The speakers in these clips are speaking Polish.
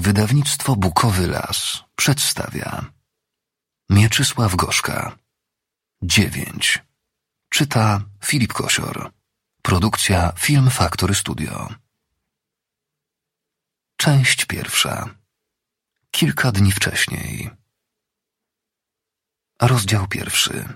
Wydawnictwo Bukowy Las przedstawia Mieczysław Gorzka 9. Czyta Filip Kosior. Produkcja Film Factory Studio. Część pierwsza. Kilka dni wcześniej. Rozdział pierwszy.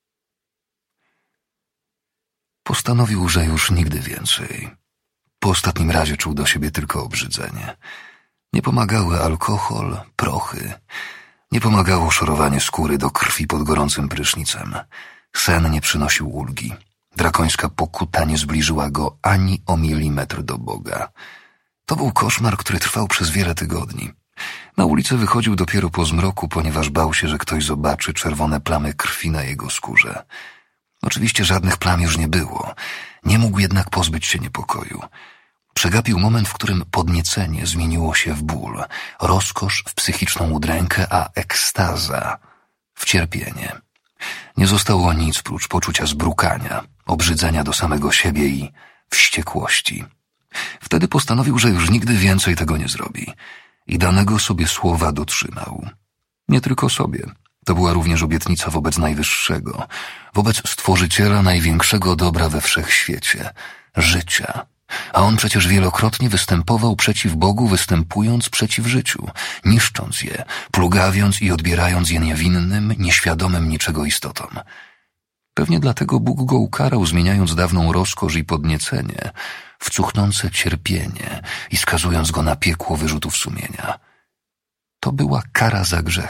Postanowił, że już nigdy więcej. Po ostatnim razie czuł do siebie tylko obrzydzenie. Nie pomagały alkohol, prochy. Nie pomagało szorowanie skóry do krwi pod gorącym prysznicem. Sen nie przynosił ulgi. Drakońska pokuta nie zbliżyła go ani o milimetr do Boga. To był koszmar, który trwał przez wiele tygodni. Na ulicę wychodził dopiero po zmroku, ponieważ bał się, że ktoś zobaczy czerwone plamy krwi na jego skórze. Oczywiście żadnych plam już nie było. Nie mógł jednak pozbyć się niepokoju. Przegapił moment, w którym podniecenie zmieniło się w ból, rozkosz w psychiczną udrękę, a ekstaza w cierpienie. Nie zostało nic prócz poczucia zbrukania, obrzydzenia do samego siebie i wściekłości. Wtedy postanowił, że już nigdy więcej tego nie zrobi i danego sobie słowa dotrzymał. Nie tylko sobie. To była również obietnica wobec Najwyższego, wobec Stworzyciela największego dobra we wszechświecie, życia. A on przecież wielokrotnie występował przeciw Bogu, występując przeciw życiu, niszcząc je, plugawiąc i odbierając je niewinnym, nieświadomym niczego istotom. Pewnie dlatego Bóg go ukarał, zmieniając dawną rozkosz i podniecenie w cuchnące cierpienie i skazując go na piekło wyrzutów sumienia. To była kara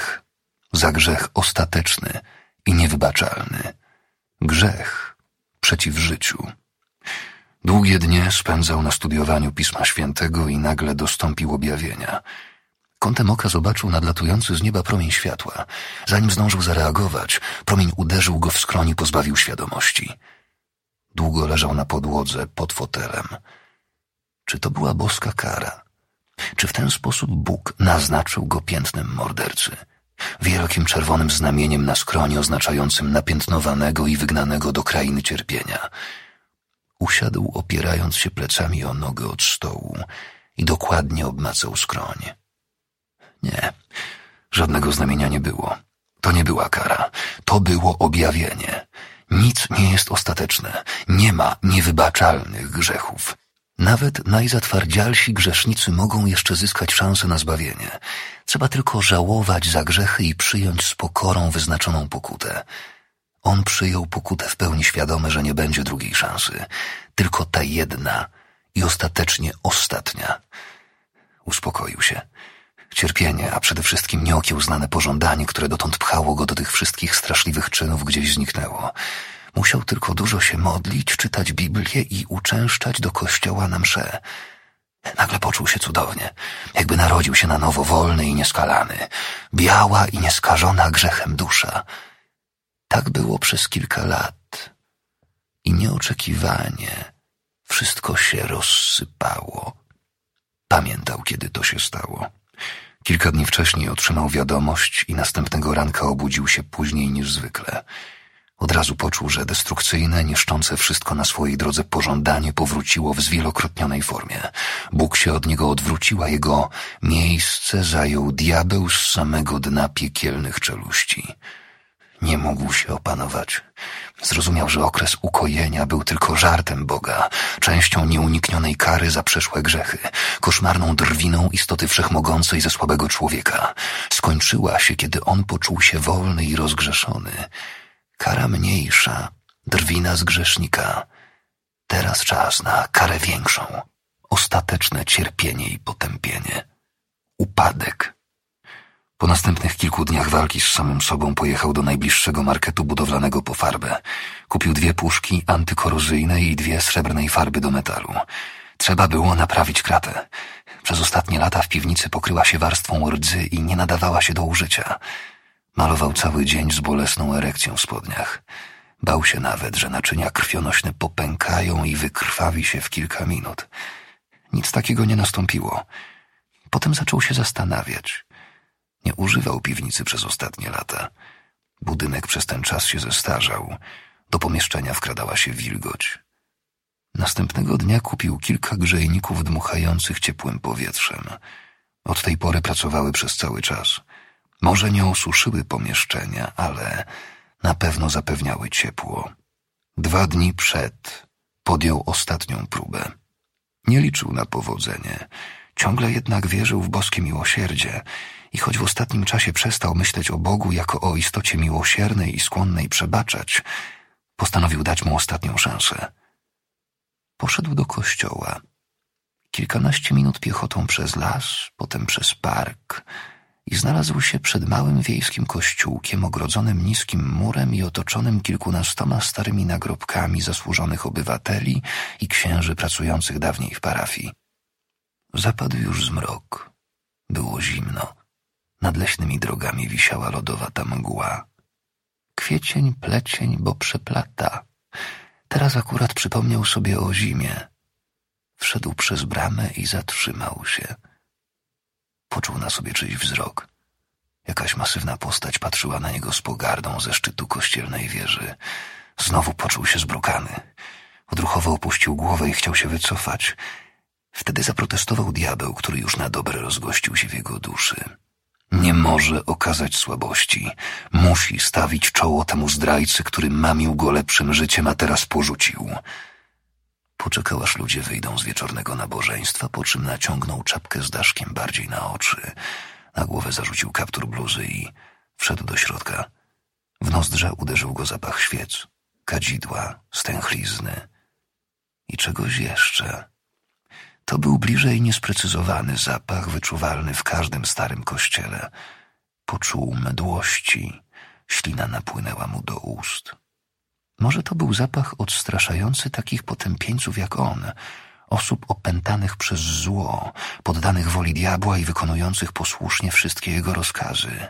za grzech ostateczny i niewybaczalny. Grzech przeciw życiu. Długie dnie spędzał na studiowaniu Pisma Świętego i nagle dostąpił objawienia. Kątem oka zobaczył nadlatujący z nieba promień światła. Zanim zdążył zareagować, promień uderzył go w skroń i pozbawił świadomości. Długo leżał na podłodze pod fotelem. Czy to była boska kara? Czy w ten sposób Bóg naznaczył go piętnem mordercy? Wielkim czerwonym znamieniem na skroni oznaczającym napiętnowanego i wygnanego do krainy cierpienia. Usiadł, opierając się plecami o nogę od stołu i dokładnie obmacał skroń. Nie, żadnego znamienia nie było. To nie była kara. To było objawienie. Nic nie jest ostateczne. Nie ma niewybaczalnych grzechów. Nawet najzatwardzialsi grzesznicy mogą jeszcze zyskać szansę na zbawienie. Trzeba tylko żałować za grzechy i przyjąć z pokorą wyznaczoną pokutę. On przyjął pokutę w pełni świadomy, że nie będzie drugiej szansy. Tylko ta jedna i ostatecznie ostatnia. Uspokoił się. Cierpienie, a przede wszystkim nieokiełznane pożądanie, które dotąd pchało go do tych wszystkich straszliwych czynów, gdzieś zniknęło. Musiał tylko dużo się modlić, czytać Biblię i uczęszczać do kościoła na mszę. Nagle poczuł się cudownie, jakby narodził się na nowo, wolny i nieskalany. Biała i nieskażona grzechem dusza. Tak było przez kilka lat i nieoczekiwanie wszystko się rozsypało. Pamiętał, kiedy to się stało. Kilka dni wcześniej otrzymał wiadomość i następnego ranka obudził się później niż zwykle. Od razu poczuł, że destrukcyjne, niszczące wszystko na swojej drodze pożądanie powróciło w zwielokrotnionej formie. Bóg się od niego odwrócił, a jego miejsce zajął diabeł z samego dna piekielnych czeluści. Nie mógł się opanować. Zrozumiał, że okres ukojenia był tylko żartem Boga, częścią nieuniknionej kary za przeszłe grzechy, koszmarną drwiną istoty wszechmogącej ze słabego człowieka. Skończyła się, kiedy on poczuł się wolny i rozgrzeszony. Kara mniejsza, drwina z grzesznika. Teraz czas na karę większą, ostateczne cierpienie i potępienie. Upadek. Po następnych kilku dniach walki z samym sobą pojechał do najbliższego marketu budowlanego po farbę. Kupił 2 puszki antykorozyjne i 2 srebrnej farby do metalu. Trzeba było naprawić kratę. Przez ostatnie lata w piwnicy pokryła się warstwą rdzy i nie nadawała się do użycia. Malował cały dzień z bolesną erekcją w spodniach. Bał się nawet, że naczynia krwionośne popękają i wykrwawi się w kilka minut. Nic takiego nie nastąpiło. Potem zaczął się zastanawiać. Nie używał piwnicy przez ostatnie lata. Budynek przez ten czas się zestarzał. Do pomieszczenia wkradała się wilgoć. Następnego dnia kupił kilka grzejników dmuchających ciepłym powietrzem. Od tej pory pracowały przez cały czas. Może nie osuszyły pomieszczenia, ale na pewno zapewniały ciepło. 2 dni przed podjął ostatnią próbę. Nie liczył na powodzenie. Ciągle jednak wierzył w boskie miłosierdzie i choć w ostatnim czasie przestał myśleć o Bogu jako o istocie miłosiernej i skłonnej przebaczać, postanowił dać mu ostatnią szansę. Poszedł do kościoła. Kilkanaście minut piechotą przez las, potem przez park i znalazł się przed małym wiejskim kościółkiem ogrodzonym niskim murem i otoczonym kilkunastoma starymi nagrobkami zasłużonych obywateli i księży pracujących dawniej w parafii. Zapadł już zmrok. Było zimno. Nad leśnymi drogami wisiała lodowata mgła. Kwiecień, plecień, bo przeplata. Teraz akurat przypomniał sobie o zimie. Wszedł przez bramę i zatrzymał się. Poczuł na sobie czyjś wzrok. Jakaś masywna postać patrzyła na niego z pogardą ze szczytu kościelnej wieży. Znowu poczuł się zbrukany. Odruchowo opuścił głowę i chciał się wycofać. Wtedy zaprotestował diabeł, który już na dobre rozgościł się w jego duszy. Nie może okazać słabości. Musi stawić czoło temu zdrajcy, który mamił go lepszym życiem, a teraz porzucił. Poczekał, aż ludzie wyjdą z wieczornego nabożeństwa, po czym naciągnął czapkę z daszkiem bardziej na oczy. Na głowę zarzucił kaptur bluzy i wszedł do środka. W nozdrza uderzył go zapach świec, kadzidła, stęchlizny i czegoś jeszcze. To był bliżej niesprecyzowany zapach, wyczuwalny w każdym starym kościele. Poczuł mdłości, ślina napłynęła mu do ust. Może to był zapach odstraszający takich potępieńców jak on, osób opętanych przez zło, poddanych woli diabła i wykonujących posłusznie wszystkie jego rozkazy.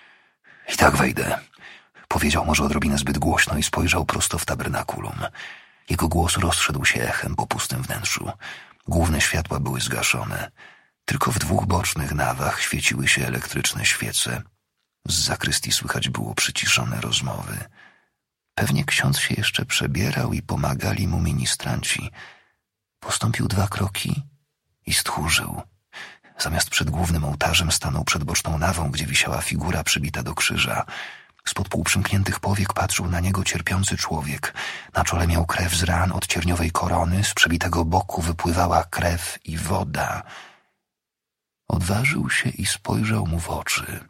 I tak wejdę, powiedział może odrobinę zbyt głośno i spojrzał prosto w tabernakulum. Jego głos rozszedł się echem po pustym wnętrzu. Główne światła były zgaszone. Tylko w 2 bocznych nawach świeciły się elektryczne świece. Z zakrystii słychać było przyciszone rozmowy. Pewnie ksiądz się jeszcze przebierał i pomagali mu ministranci. Postąpił 2 kroki i stchórzył. Zamiast przed głównym ołtarzem stanął przed boczną nawą, gdzie wisiała figura przybita do krzyża. Spod półprzymkniętych powiek patrzył na niego cierpiący człowiek. Na czole miał krew z ran od cierniowej korony, z przebitego boku wypływała krew i woda. Odważył się i spojrzał mu w oczy.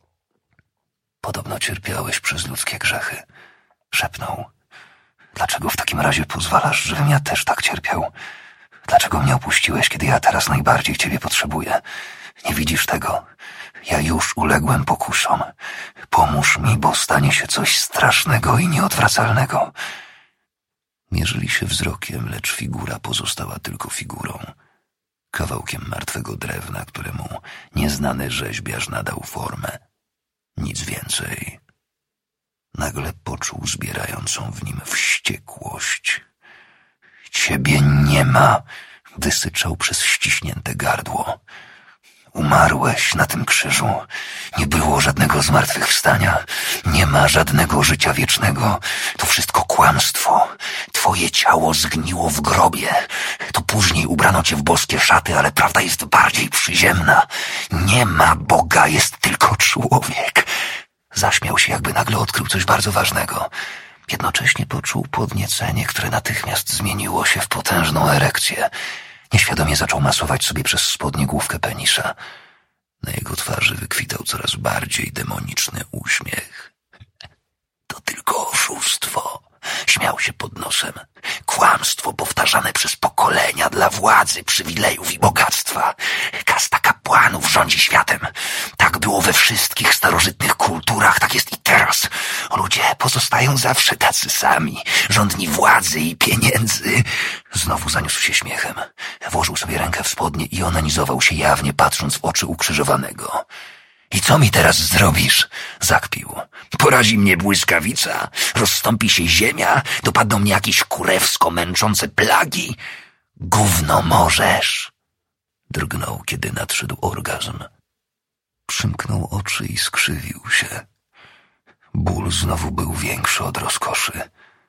Podobno cierpiałeś przez ludzkie grzechy, szepnął. Dlaczego w takim razie pozwalasz, żebym ja też tak cierpiał? Dlaczego mnie opuściłeś, kiedy ja teraz najbardziej ciebie potrzebuję? Nie widzisz tego? Ja już uległem pokusom. Pomóż mi, bo stanie się coś strasznego i nieodwracalnego. Mierzyli się wzrokiem, lecz figura pozostała tylko figurą. Kawałkiem martwego drewna, któremu nieznany rzeźbiarz nadał formę. Nic więcej. Nagle poczuł zbierającą w nim wściekłość. Ciebie nie ma, wysyczał przez ściśnięte gardło. Umarłeś na tym krzyżu. Nie było żadnego zmartwychwstania. Nie ma żadnego życia wiecznego. To wszystko kłamstwo. Twoje ciało zgniło w grobie. To później ubrano cię w boskie szaty, ale prawda jest bardziej przyziemna. Nie ma Boga, jest tylko człowiek. Zaśmiał się, jakby nagle odkrył coś bardzo ważnego. Jednocześnie poczuł podniecenie, które natychmiast zmieniło się w potężną erekcję. Nieświadomie zaczął masować sobie przez spodnie główkę penisa. Na jego twarzy wykwitał coraz bardziej demoniczny uśmiech. To tylko oszustwo. Śmiał się pod nosem. Kłamstwo powtarzane przez pokolenia dla władzy, przywilejów i bogactwa. Kasta kapłanów rządzi światem. Tak było we wszystkich starożytnych kulturach, tak jest i teraz. Ludzie pozostają zawsze tacy sami, żądni władzy i pieniędzy. Znowu zaniósł się śmiechem. Włożył sobie rękę w spodnie i onanizował się jawnie, patrząc w oczy ukrzyżowanego. I co mi teraz zrobisz? Zakpił. Porazi mnie błyskawica, rozstąpi się ziemia, dopadną mnie jakieś kurewsko męczące plagi. Gówno możesz. Drgnął, kiedy nadszedł orgazm. Przymknął oczy i skrzywił się. Ból znowu był większy od rozkoszy.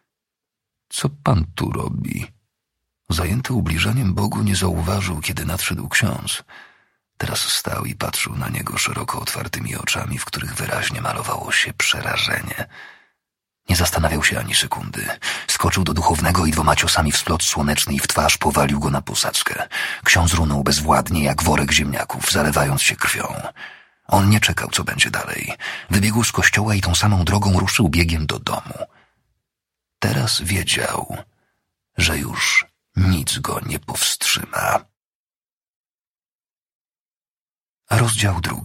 Co pan tu robi? Zajęty ubliżaniem Bogu nie zauważył, kiedy nadszedł ksiądz. Teraz stał i patrzył na niego szeroko otwartymi oczami, w których wyraźnie malowało się przerażenie. Nie zastanawiał się ani sekundy. Skoczył do duchownego i 2 ciosami w splot słoneczny i w twarz powalił go na posadzkę. Ksiądz runął bezwładnie jak worek ziemniaków, zalewając się krwią. On nie czekał, co będzie dalej. Wybiegł z kościoła i tą samą drogą ruszył biegiem do domu. Teraz wiedział, że już nic go nie powstrzyma. Rozdział 2.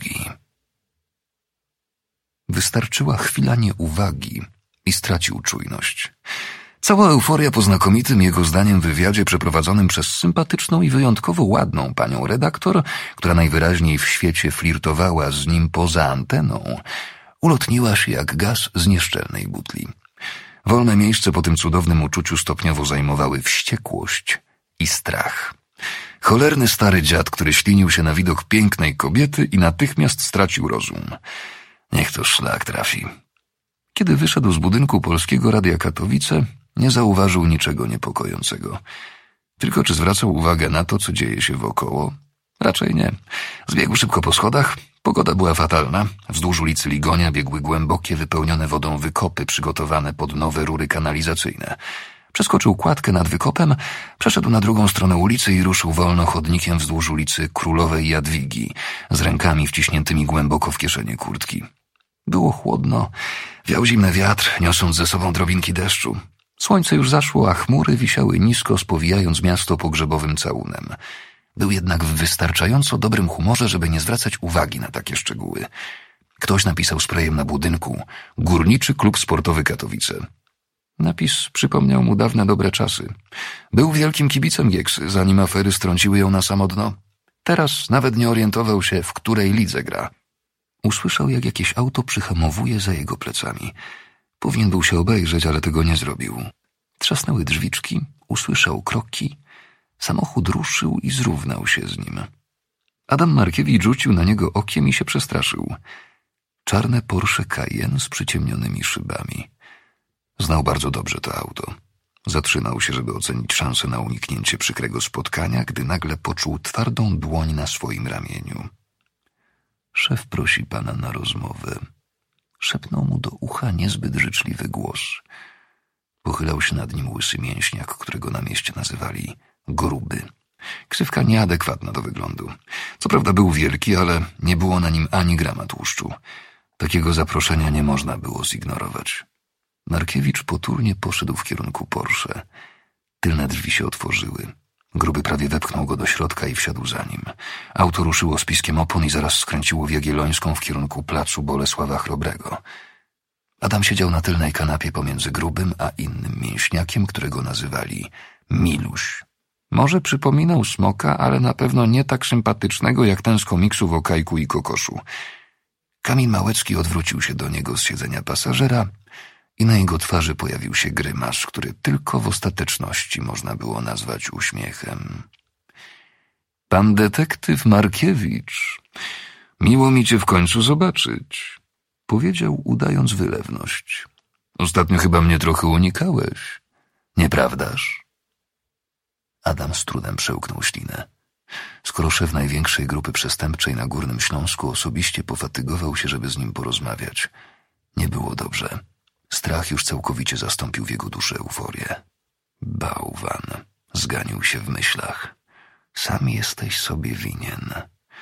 Wystarczyła chwila nieuwagi i stracił czujność. Cała euforia po znakomitym jego zdaniem wywiadzie przeprowadzonym przez sympatyczną i wyjątkowo ładną panią redaktor, która najwyraźniej w świecie flirtowała z nim poza anteną, ulotniła się jak gaz z nieszczelnej butli. Wolne miejsce po tym cudownym uczuciu stopniowo zajmowały wściekłość i strach. Cholerny stary dziad, który ślinił się na widok pięknej kobiety i natychmiast stracił rozum. Niech to szlak trafi. Kiedy wyszedł z budynku Polskiego Radia Katowice, nie zauważył niczego niepokojącego. Tylko czy zwracał uwagę na to, co dzieje się wokoło? Raczej nie. Zbiegł szybko po schodach. Pogoda była fatalna. Wzdłuż ulicy Ligonia biegły głębokie, wypełnione wodą wykopy przygotowane pod nowe rury kanalizacyjne. Przeskoczył kładkę nad wykopem, przeszedł na drugą stronę ulicy i ruszył wolno chodnikiem wzdłuż ulicy Królowej Jadwigi, z rękami wciśniętymi głęboko w kieszenie kurtki. Było chłodno, wiał zimny wiatr, niosąc ze sobą drobinki deszczu. Słońce już zaszło, a chmury wisiały nisko, spowijając miasto pogrzebowym całunem. Był jednak w wystarczająco dobrym humorze, żeby nie zwracać uwagi na takie szczegóły. Ktoś napisał sprayem na budynku: Górniczy Klub Sportowy Katowice. Napis przypomniał mu dawne dobre czasy. Był wielkim kibicem Gieksy, zanim afery strąciły ją na samo dno. Teraz nawet nie orientował się, w której lidze gra. Usłyszał, jak jakieś auto przyhamowuje za jego plecami. Powinien był się obejrzeć, ale tego nie zrobił. Trzasnęły drzwiczki, usłyszał kroki. Samochód ruszył i zrównał się z nim. Adam Markiewicz rzucił na niego okiem i się przestraszył. Czarne Porsche Cayenne z przyciemnionymi szybami. Znał bardzo dobrze to auto. Zatrzymał się, żeby ocenić szansę na uniknięcie przykrego spotkania, gdy nagle poczuł twardą dłoń na swoim ramieniu. Szef prosi pana na rozmowę. Szepnął mu do ucha niezbyt życzliwy głos. Pochylał się nad nim łysy mięśniak, którego na mieście nazywali Gruby. Ksywka nieadekwatna do wyglądu. Co prawda był wielki, ale nie było na nim ani grama tłuszczu. Takiego zaproszenia nie można było zignorować. Markiewicz potulnie poszedł w kierunku Porsche. Tylne drzwi się otworzyły. Gruby prawie wepchnął go do środka i wsiadł za nim. Auto ruszyło z piskiem opon i zaraz skręciło w Jagiellońską w kierunku placu Bolesława Chrobrego. Adam siedział na tylnej kanapie pomiędzy Grubym a innym mięśniakiem, którego nazywali Miluś. Może przypominał smoka, ale na pewno nie tak sympatycznego jak ten z komiksów o Kajku i Kokoszu. Kamil Małecki odwrócił się do niego z siedzenia pasażera i na jego twarzy pojawił się grymas, który tylko w ostateczności można było nazwać uśmiechem. Pan detektyw Markiewicz, miło mi cię w końcu zobaczyć, powiedział, udając wylewność. Ostatnio chyba mnie trochę unikałeś, nieprawdaż? Adam z trudem przełknął ślinę. Skoro szef największej grupy przestępczej na Górnym Śląsku osobiście pofatygował się, żeby z nim porozmawiać, nie było dobrze. Strach już całkowicie zastąpił w jego duszy euforię. Bałwan, zganił się w myślach. Sam jesteś sobie winien.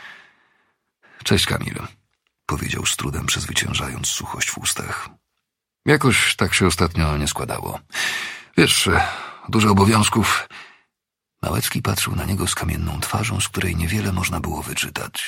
Cześć, Kamil, powiedział z trudem, przezwyciężając suchość w ustach. Jakoś tak się ostatnio nie składało. Wiesz, dużo obowiązków. Małecki patrzył na niego z kamienną twarzą, z której niewiele można było wyczytać.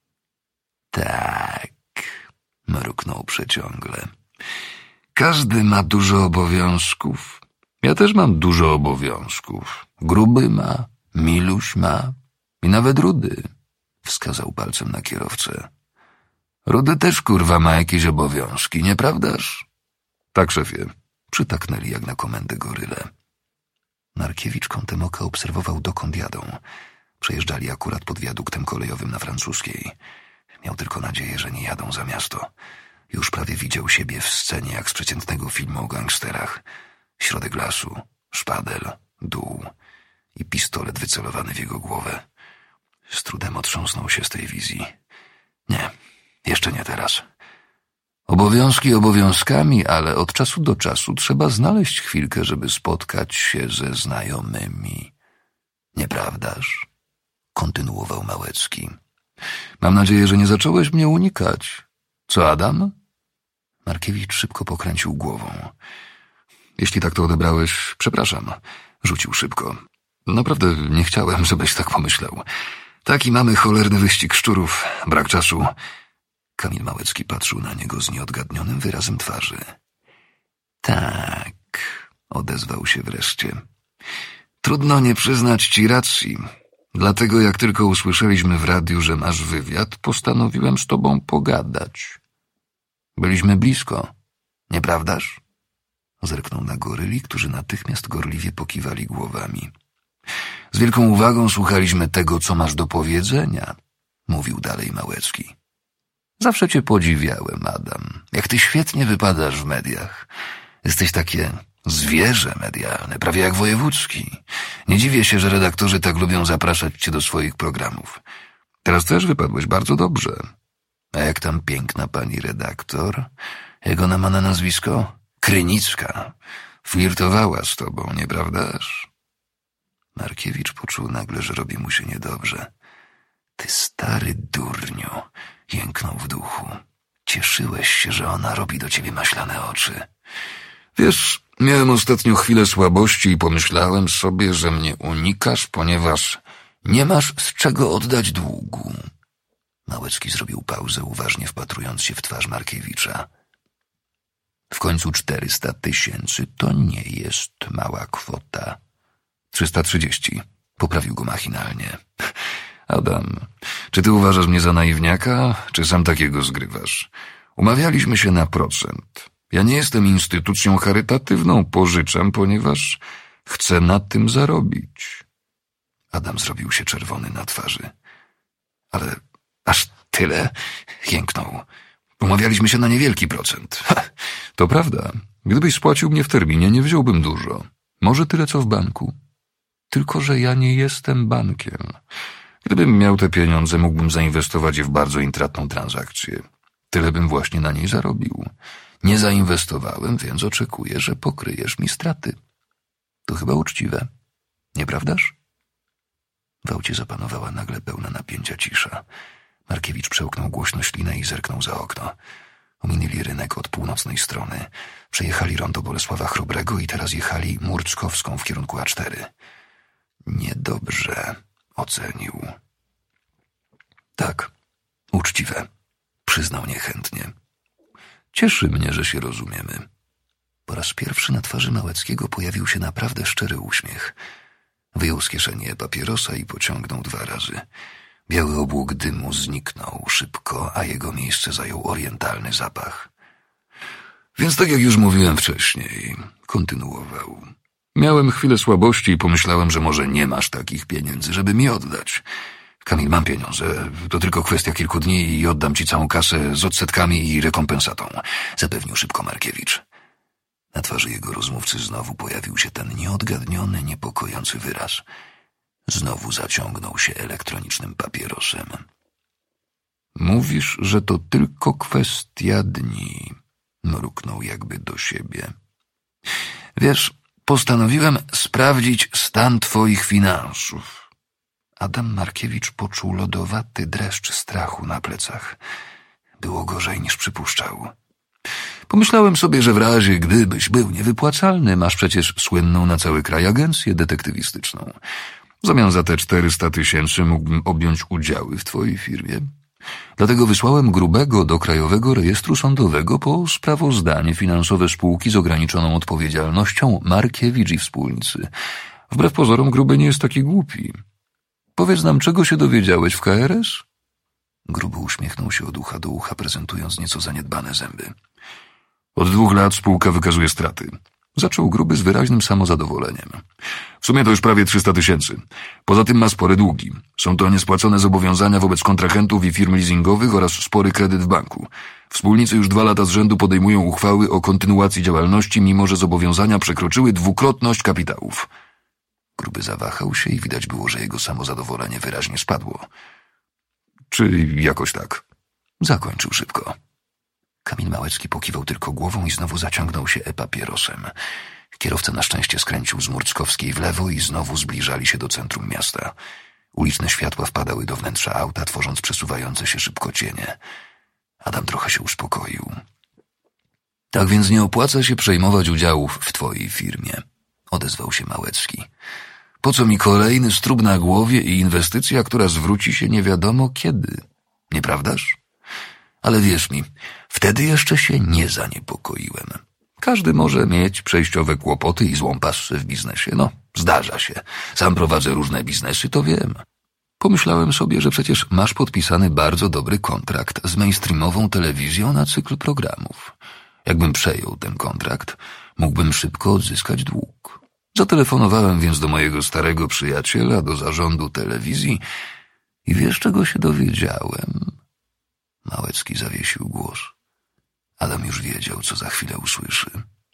Tak, mruknął przeciągle. Każdy ma dużo obowiązków. Ja też mam dużo obowiązków. Gruby ma, Miluś ma i nawet Rudy, wskazał palcem na kierowcę. Rudy też, kurwa, ma jakieś obowiązki, nieprawdaż? Tak, szefie, przytaknęli jak na komendę goryle. Markiewicz kątem oka obserwował, dokąd jadą. Przejeżdżali akurat pod wiaduktem kolejowym na Francuskiej. Miał tylko nadzieję, że nie jadą za miasto. Już prawie widział siebie w scenie jak z przeciętnego filmu o gangsterach. Środek lasu, szpadel, dół i pistolet wycelowany w jego głowę. Z trudem otrząsnął się z tej wizji. Nie, jeszcze nie teraz. Obowiązki obowiązkami, ale od czasu do czasu trzeba znaleźć chwilkę, żeby spotkać się ze znajomymi. Nieprawdaż? Kontynuował Małecki. Mam nadzieję, że nie zacząłeś mnie unikać. Co, Adam? Markiewicz szybko pokręcił głową. Jeśli tak to odebrałeś, przepraszam. Rzucił szybko. Naprawdę nie chciałem, żebyś tak pomyślał. Taki mamy cholerny wyścig szczurów. Brak czasu. Kamil Małecki patrzył na niego z nieodgadnionym wyrazem twarzy. Tak, odezwał się wreszcie. Trudno nie przyznać ci racji. Dlatego jak tylko usłyszeliśmy w radiu, że masz wywiad, postanowiłem z tobą pogadać. Byliśmy blisko, nieprawdaż? Zerknął na goryli, którzy natychmiast gorliwie pokiwali głowami. Z wielką uwagą słuchaliśmy tego, co masz do powiedzenia, mówił dalej Małecki. Zawsze cię podziwiałem, Adam. Jak ty świetnie wypadasz w mediach. Jesteś takie zwierzę medialne, prawie jak wojewódzki. Nie dziwię się, że redaktorzy tak lubią zapraszać cię do swoich programów. Teraz też wypadłeś bardzo dobrze. A jak tam piękna pani redaktor? Jak ona ma na nazwisko? Krynicka. Flirtowała z tobą, nieprawdaż? Markiewicz poczuł nagle, że robi mu się niedobrze. Ty stary durniu, jęknął w duchu. Cieszyłeś się, że ona robi do ciebie maślane oczy. Wiesz, miałem ostatnio chwilę słabości i pomyślałem sobie, że mnie unikasz, ponieważ nie masz z czego oddać długu. Małecki zrobił pauzę, uważnie wpatrując się w twarz Markiewicza. W końcu 400 000 to nie jest mała kwota. 330. Poprawił go machinalnie. Adam, czy ty uważasz mnie za naiwniaka, czy sam takiego zgrywasz? Umawialiśmy się na procent. Ja nie jestem instytucją charytatywną, pożyczam, ponieważ chcę na tym zarobić. Adam zrobił się czerwony na twarzy. Ale aż tyle? Jęknął. Umawialiśmy się na niewielki procent. To prawda. Gdybyś spłacił mnie w terminie, nie wziąłbym dużo. Może tyle, co w banku. Tylko że ja nie jestem bankiem. Gdybym miał te pieniądze, mógłbym zainwestować je w bardzo intratną transakcję. Tyle bym właśnie na niej zarobił. Nie zainwestowałem, więc oczekuję, że pokryjesz mi straty. To chyba uczciwe. Nieprawdaż? W aucie zapanowała nagle pełna napięcia cisza. Markiewicz przełknął głośno ślinę i zerknął za okno. Ominęli rynek od północnej strony. Przejechali rondo Bolesława Chrobrego i teraz jechali Murczkowską w kierunku A4. Niedobrze, ocenił. Tak, uczciwe, przyznał niechętnie. Cieszy mnie, że się rozumiemy. Po raz pierwszy na twarzy Małeckiego pojawił się naprawdę szczery uśmiech. Wyjął z kieszeni papierosa i pociągnął 2 razy. Biały obłok dymu zniknął szybko, a jego miejsce zajął orientalny zapach. Więc tak jak już mówiłem wcześniej, kontynuował. Miałem chwilę słabości i pomyślałem, że może nie masz takich pieniędzy, żeby mi oddać. Kamil, mam pieniądze. To tylko kwestia kilku dni i oddam ci całą kasę z odsetkami i rekompensatą, zapewnił szybko Markiewicz. Na twarzy jego rozmówcy znowu pojawił się ten nieodgadniony, niepokojący wyraz. Znowu zaciągnął się elektronicznym papierosem. Mówisz, że to tylko kwestia dni, mruknął jakby do siebie. Wiesz, postanowiłem sprawdzić stan twoich finansów. Adam Markiewicz poczuł lodowaty dreszcz strachu na plecach. Było gorzej niż przypuszczał. Pomyślałem sobie, że w razie gdybyś był niewypłacalny, masz przecież słynną na cały kraj agencję detektywistyczną. W zamian za te 400 000 mógłbym objąć udziały w twojej firmie. Dlatego wysłałem Grubego do Krajowego Rejestru Sądowego po sprawozdanie finansowe spółki z ograniczoną odpowiedzialnością Markiewicz i wspólnicy. Wbrew pozorom Gruby nie jest taki głupi. Powiedz nam, czego się dowiedziałeś w KRS? Gruby uśmiechnął się od ucha do ucha, prezentując nieco zaniedbane zęby. Od 2 lat spółka wykazuje straty. Zaczął Gruby z wyraźnym samozadowoleniem. W sumie to już prawie 300 000. Poza tym ma spore długi. Są to niespłacone zobowiązania wobec kontrahentów i firm leasingowych oraz spory kredyt w banku. Wspólnicy już 2 lata z rzędu podejmują uchwały o kontynuacji działalności, mimo że zobowiązania przekroczyły 2-krotność kapitałów. Gruby zawahał się i widać było, że jego samozadowolenie wyraźnie spadło. Czy jakoś tak? Zakończył szybko. Kamil Małecki pokiwał tylko głową i znowu zaciągnął się papierosem. Kierowca na szczęście skręcił z Murckowskiej w lewo i znowu zbliżali się do centrum miasta. Uliczne światła wpadały do wnętrza auta, tworząc przesuwające się szybko cienie. Adam trochę się uspokoił. Tak więc nie opłaca się przejmować udziałów w twojej firmie, odezwał się Małecki. Po co mi kolejny strób na głowie i inwestycja, która zwróci się nie wiadomo kiedy, nieprawdaż? Ale wierz mi, wtedy jeszcze się nie zaniepokoiłem. Każdy może mieć przejściowe kłopoty i złą passę w biznesie. No, zdarza się. Sam prowadzę różne biznesy, to wiem. Pomyślałem sobie, że przecież masz podpisany bardzo dobry kontrakt z mainstreamową telewizją na cykl programów. Jakbym przejął ten kontrakt, mógłbym szybko odzyskać dług. Zatelefonowałem więc do mojego starego przyjaciela, do zarządu telewizji i wiesz, czego się dowiedziałem? Małecki zawiesił głos. Adam już wiedział, co za chwilę usłyszy.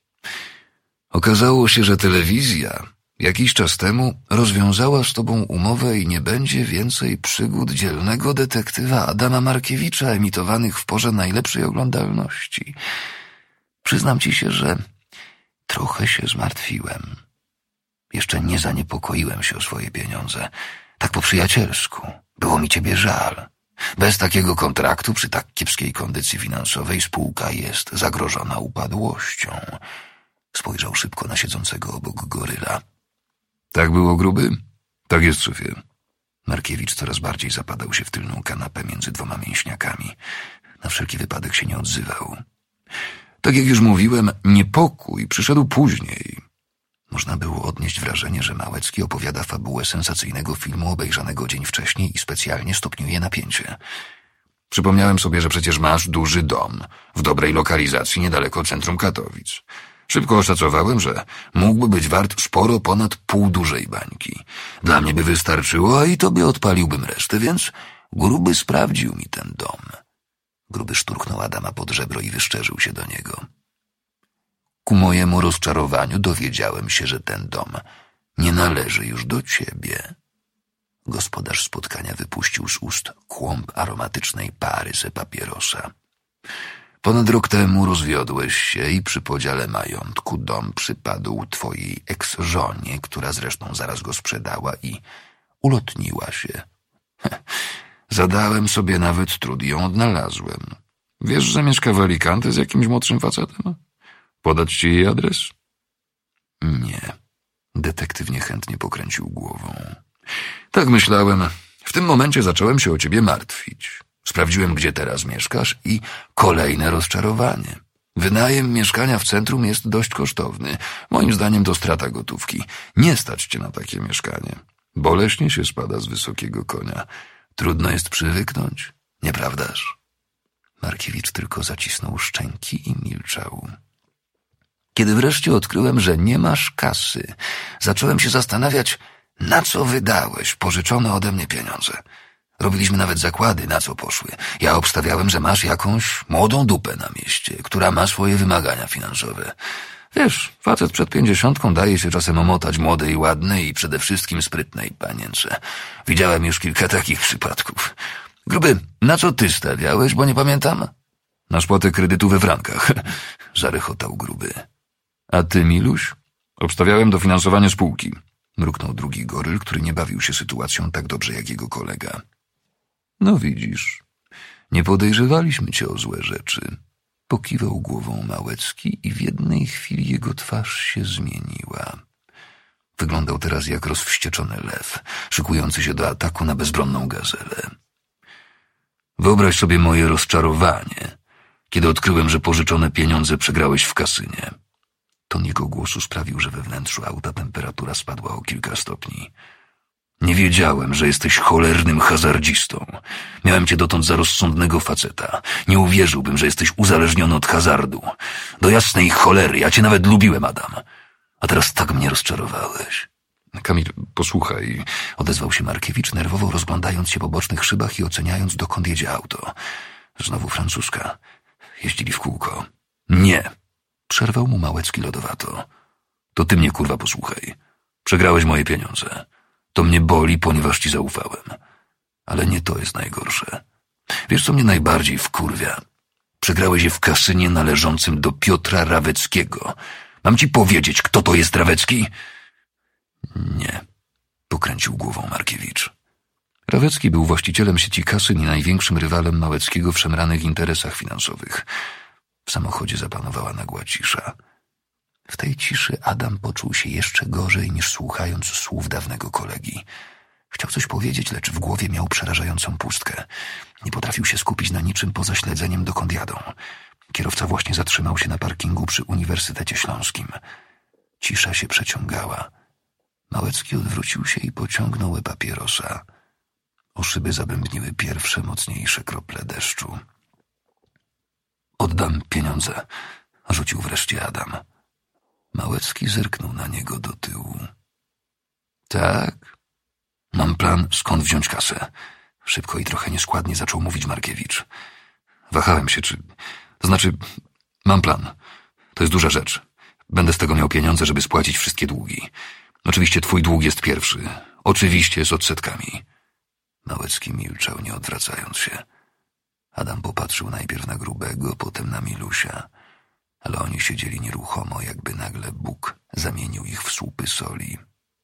Okazało się, że telewizja jakiś czas temu rozwiązała z tobą umowę i nie będzie więcej przygód dzielnego detektywa Adama Markiewicza emitowanych w porze najlepszej oglądalności. Przyznam ci się, że trochę się zmartwiłem. Jeszcze nie zaniepokoiłem się o swoje pieniądze. Tak po przyjacielsku. Było mi ciebie żal. Bez takiego kontraktu, przy tak kiepskiej kondycji finansowej, spółka jest zagrożona upadłością. Spojrzał szybko na siedzącego obok goryla. Tak było, Gruby? Tak jest, szefie. Markiewicz coraz bardziej zapadał się w tylną kanapę między dwoma mięśniakami. Na wszelki wypadek się nie odzywał. Tak jak już mówiłem, niepokój przyszedł później. Można było odnieść wrażenie, że Małecki opowiada fabułę sensacyjnego filmu obejrzanego dzień wcześniej i specjalnie stopniuje napięcie. Przypomniałem sobie, że przecież masz duży dom w dobrej lokalizacji niedaleko centrum Katowic. Szybko oszacowałem, że mógłby być wart sporo ponad pół dużej bańki. Dla mnie by wystarczyło, a i tobie odpaliłbym resztę, więc Gruby sprawdził mi ten dom. Gruby szturchnął Adama pod żebro i wyszczerzył się do niego. Ku mojemu rozczarowaniu dowiedziałem się, że ten dom nie należy już do ciebie. Gospodarz spotkania wypuścił z ust kłąb aromatycznej pary ze papierosa. Ponad rok temu rozwiodłeś się i przy podziale majątku dom przypadł twojej eks-żonie, która zresztą zaraz go sprzedała i ulotniła się. Zadałem sobie nawet trud i ją odnalazłem. Wiesz, że mieszka w Alicante z jakimś młodszym facetem? Podać ci jej adres? Nie. Detektyw niechętnie pokręcił głową. Tak myślałem. W tym momencie zacząłem się o ciebie martwić. Sprawdziłem, gdzie teraz mieszkasz i kolejne rozczarowanie. Wynajem mieszkania w centrum jest dość kosztowny. Moim zdaniem to strata gotówki. Nie stać cię na takie mieszkanie. Boleśnie się spada z wysokiego konia. Trudno jest przywyknąć, nieprawdaż? Markiewicz tylko zacisnął szczęki i milczał. Kiedy wreszcie odkryłem, że nie masz kasy, zacząłem się zastanawiać, na co wydałeś pożyczone ode mnie pieniądze. Robiliśmy nawet zakłady, na co poszły. Ja obstawiałem, że masz jakąś młodą dupę na mieście, która ma swoje wymagania finansowe. Wiesz, facet przed 50 daje się czasem omotać młodej, ładnej i przede wszystkim sprytnej panience. Widziałem już kilka takich przypadków. Gruby, na co ty stawiałeś, bo nie pamiętam? Na spłatę kredytu we frankach, zarechotał Gruby. A ty, Miluś? Obstawiałem dofinansowanie spółki, mruknął drugi goryl, który nie bawił się sytuacją tak dobrze jak jego kolega. No widzisz, nie podejrzewaliśmy cię o złe rzeczy. Pokiwał głową Małecki i w jednej chwili jego twarz się zmieniła. Wyglądał teraz jak rozwścieczony lew, szykujący się do ataku na bezbronną gazelę. Wyobraź sobie moje rozczarowanie, kiedy odkryłem, że pożyczone pieniądze przegrałeś w kasynie. Ton jego głosu sprawił, że we wnętrzu auta temperatura spadła o kilka stopni. Nie wiedziałem, że jesteś cholernym hazardzistą. Miałem cię dotąd za rozsądnego faceta. Nie uwierzyłbym, że jesteś uzależniony od hazardu. Do jasnej cholery, ja cię nawet lubiłem, Adam. A teraz tak mnie rozczarowałeś. Kamil, posłuchaj, odezwał się Markiewicz, nerwowo rozglądając się po bocznych szybach i oceniając, dokąd jedzie auto. Znowu francuska. Jeździli w kółko. Nie, przerwał mu Małecki lodowato. To ty mnie, kurwa, posłuchaj. Przegrałeś moje pieniądze. To mnie boli, ponieważ ci zaufałem. Ale nie to jest najgorsze. Wiesz, co mnie najbardziej wkurwia? Przegrałeś je w kasynie należącym do Piotra Raweckiego. Mam ci powiedzieć, kto to jest Rawecki? Nie, pokręcił głową Markiewicz. Rawecki był właścicielem sieci kasyn i największym rywalem Małeckiego w szemranych interesach finansowych. W samochodzie zapanowała nagła cisza. W tej ciszy Adam poczuł się jeszcze gorzej niż słuchając słów dawnego kolegi. Chciał coś powiedzieć, lecz w głowie miał przerażającą pustkę. Nie potrafił się skupić na niczym poza śledzeniem, dokąd jadą. Kierowca właśnie zatrzymał się na parkingu przy Uniwersytecie Śląskim. Cisza się przeciągała. Małecki odwrócił się i pociągnął papierosa. O szyby zabębniły pierwsze, mocniejsze krople deszczu. Oddam pieniądze, rzucił wreszcie Adam. Małecki zerknął na niego do tyłu. Tak? Mam plan, skąd wziąć kasę. Szybko i trochę nieskładnie zaczął mówić Markiewicz. Wahałem się, To znaczy, mam plan. To jest duża rzecz. Będę z tego miał pieniądze, żeby spłacić wszystkie długi. Oczywiście twój dług jest pierwszy. Oczywiście z odsetkami. Małecki milczał, nie odwracając się. Adam popatrzył najpierw na Grubego, potem na Milusia. Ale oni siedzieli nieruchomo, jakby nagle Bóg zamienił ich w słupy soli.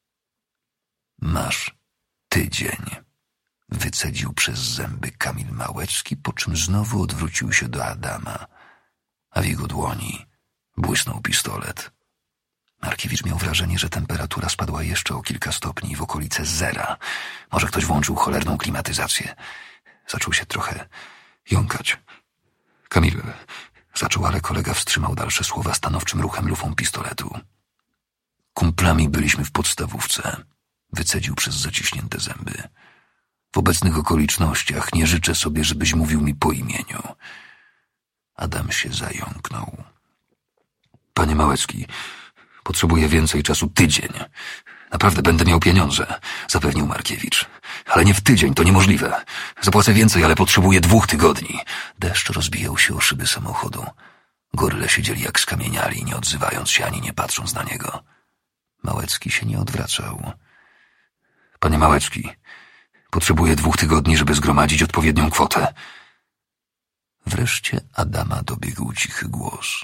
Masz tydzień, wycedził przez zęby Kamil Małecki, po czym znowu odwrócił się do Adama, a w jego dłoni błysnął pistolet. Markiewicz miał wrażenie, że temperatura spadła jeszcze o kilka stopni w okolice zera. Może ktoś włączył cholerną klimatyzację. Zaczął się trochę jąkać. Kamil, zaczął, ale kolega wstrzymał dalsze słowa stanowczym ruchem lufą pistoletu. Kumplami byliśmy w podstawówce, wycedził przez zaciśnięte zęby. W obecnych okolicznościach nie życzę sobie, żebyś mówił mi po imieniu. Adam się zająknął. Panie Małecki, potrzebuję więcej czasu, tydzień. Naprawdę będę miał pieniądze, zapewnił Markiewicz. Ale nie w tydzień, to niemożliwe. Zapłacę więcej, ale potrzebuję 2 tygodni. Deszcz rozbijał się o szyby samochodu. Goryle siedzieli jak skamieniali, nie odzywając się ani nie patrząc na niego. Małecki się nie odwracał. Panie Małecki, potrzebuję 2 tygodni, żeby zgromadzić odpowiednią kwotę. Wreszcie Adama dobiegł cichy głos.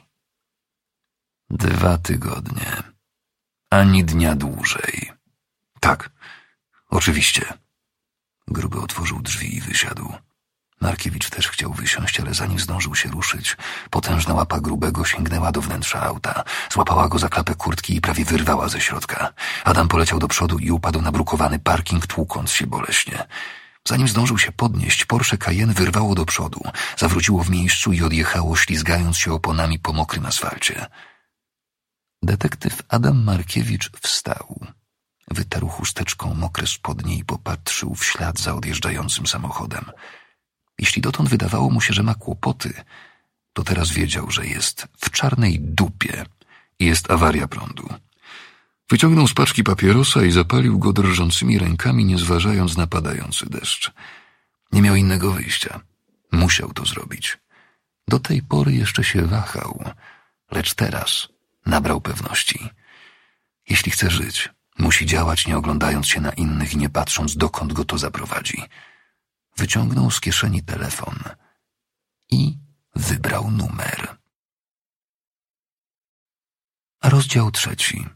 2 tygodnie. Ani dnia dłużej. Tak, oczywiście. Gruby otworzył drzwi i wysiadł. Markiewicz też chciał wysiąść, ale zanim zdążył się ruszyć, potężna łapa Grubego sięgnęła do wnętrza auta. Złapała go za klapę kurtki i prawie wyrwała ze środka. Adam poleciał do przodu i upadł na brukowany parking, tłukąc się boleśnie. Zanim zdążył się podnieść, Porsche Cayenne wyrwało do przodu, zawróciło w miejscu i odjechało, ślizgając się oponami po mokrym asfalcie. Detektyw Adam Markiewicz wstał. Wytarł chusteczką mokre spodnie i popatrzył w ślad za odjeżdżającym samochodem. Jeśli dotąd wydawało mu się, że ma kłopoty, to teraz wiedział, że jest w czarnej dupie i jest awaria prądu. Wyciągnął z paczki papierosa i zapalił go drżącymi rękami, nie zważając na padający deszcz. Nie miał innego wyjścia. Musiał to zrobić. Do tej pory jeszcze się wahał, lecz teraz nabrał pewności. Jeśli chce żyć, musi działać, nie oglądając się na innych i nie patrząc, dokąd go to zaprowadzi. Wyciągnął z kieszeni telefon i wybrał numer. Rozdział 3.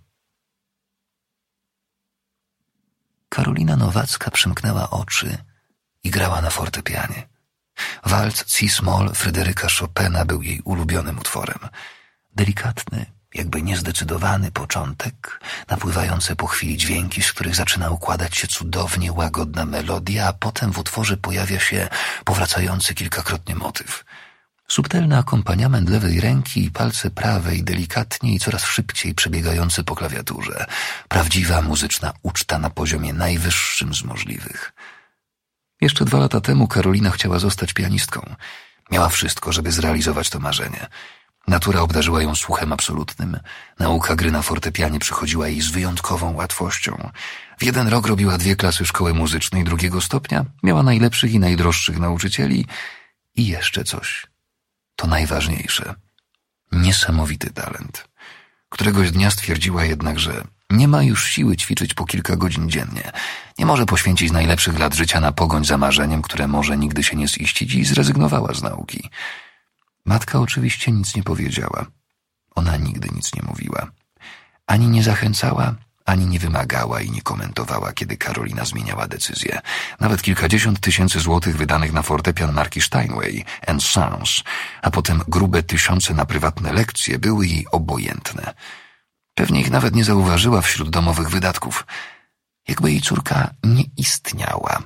Karolina Nowacka przymknęła oczy i grała na fortepianie. Walc C-moll Fryderyka Chopina był jej ulubionym utworem. Delikatny, jakby niezdecydowany początek, napływające po chwili dźwięki, z których zaczyna układać się cudownie łagodna melodia, a potem w utworze pojawia się powracający kilkakrotnie motyw. Subtelny akompaniament lewej ręki i palce prawej, delikatnie i coraz szybciej przebiegające po klawiaturze. Prawdziwa muzyczna uczta na poziomie najwyższym z możliwych. Jeszcze 2 lata temu Karolina chciała zostać pianistką. Miała wszystko, żeby zrealizować to marzenie. Natura obdarzyła ją słuchem absolutnym. Nauka gry na fortepianie przychodziła jej z wyjątkową łatwością. W 1 rok robiła 2 klasy szkoły muzycznej 2. stopnia, miała najlepszych i najdroższych nauczycieli i jeszcze coś. To najważniejsze. Niesamowity talent. Któregoś dnia stwierdziła jednak, że Nie ma już siły ćwiczyć po kilka godzin dziennie. Nie może poświęcić najlepszych lat życia na pogoń za marzeniem, które może nigdy się nie ziścić, i zrezygnowała z nauki. Matka oczywiście nic nie powiedziała. Ona nigdy nic nie mówiła. Ani nie zachęcała, ani nie wymagała i nie komentowała, kiedy Karolina zmieniała decyzję. Nawet kilkadziesiąt tysięcy złotych wydanych na fortepian marki Steinway & Sons, a potem grube tysiące na prywatne lekcje były jej obojętne. Pewnie ich nawet nie zauważyła wśród domowych wydatków. Jakby jej córka nie istniała.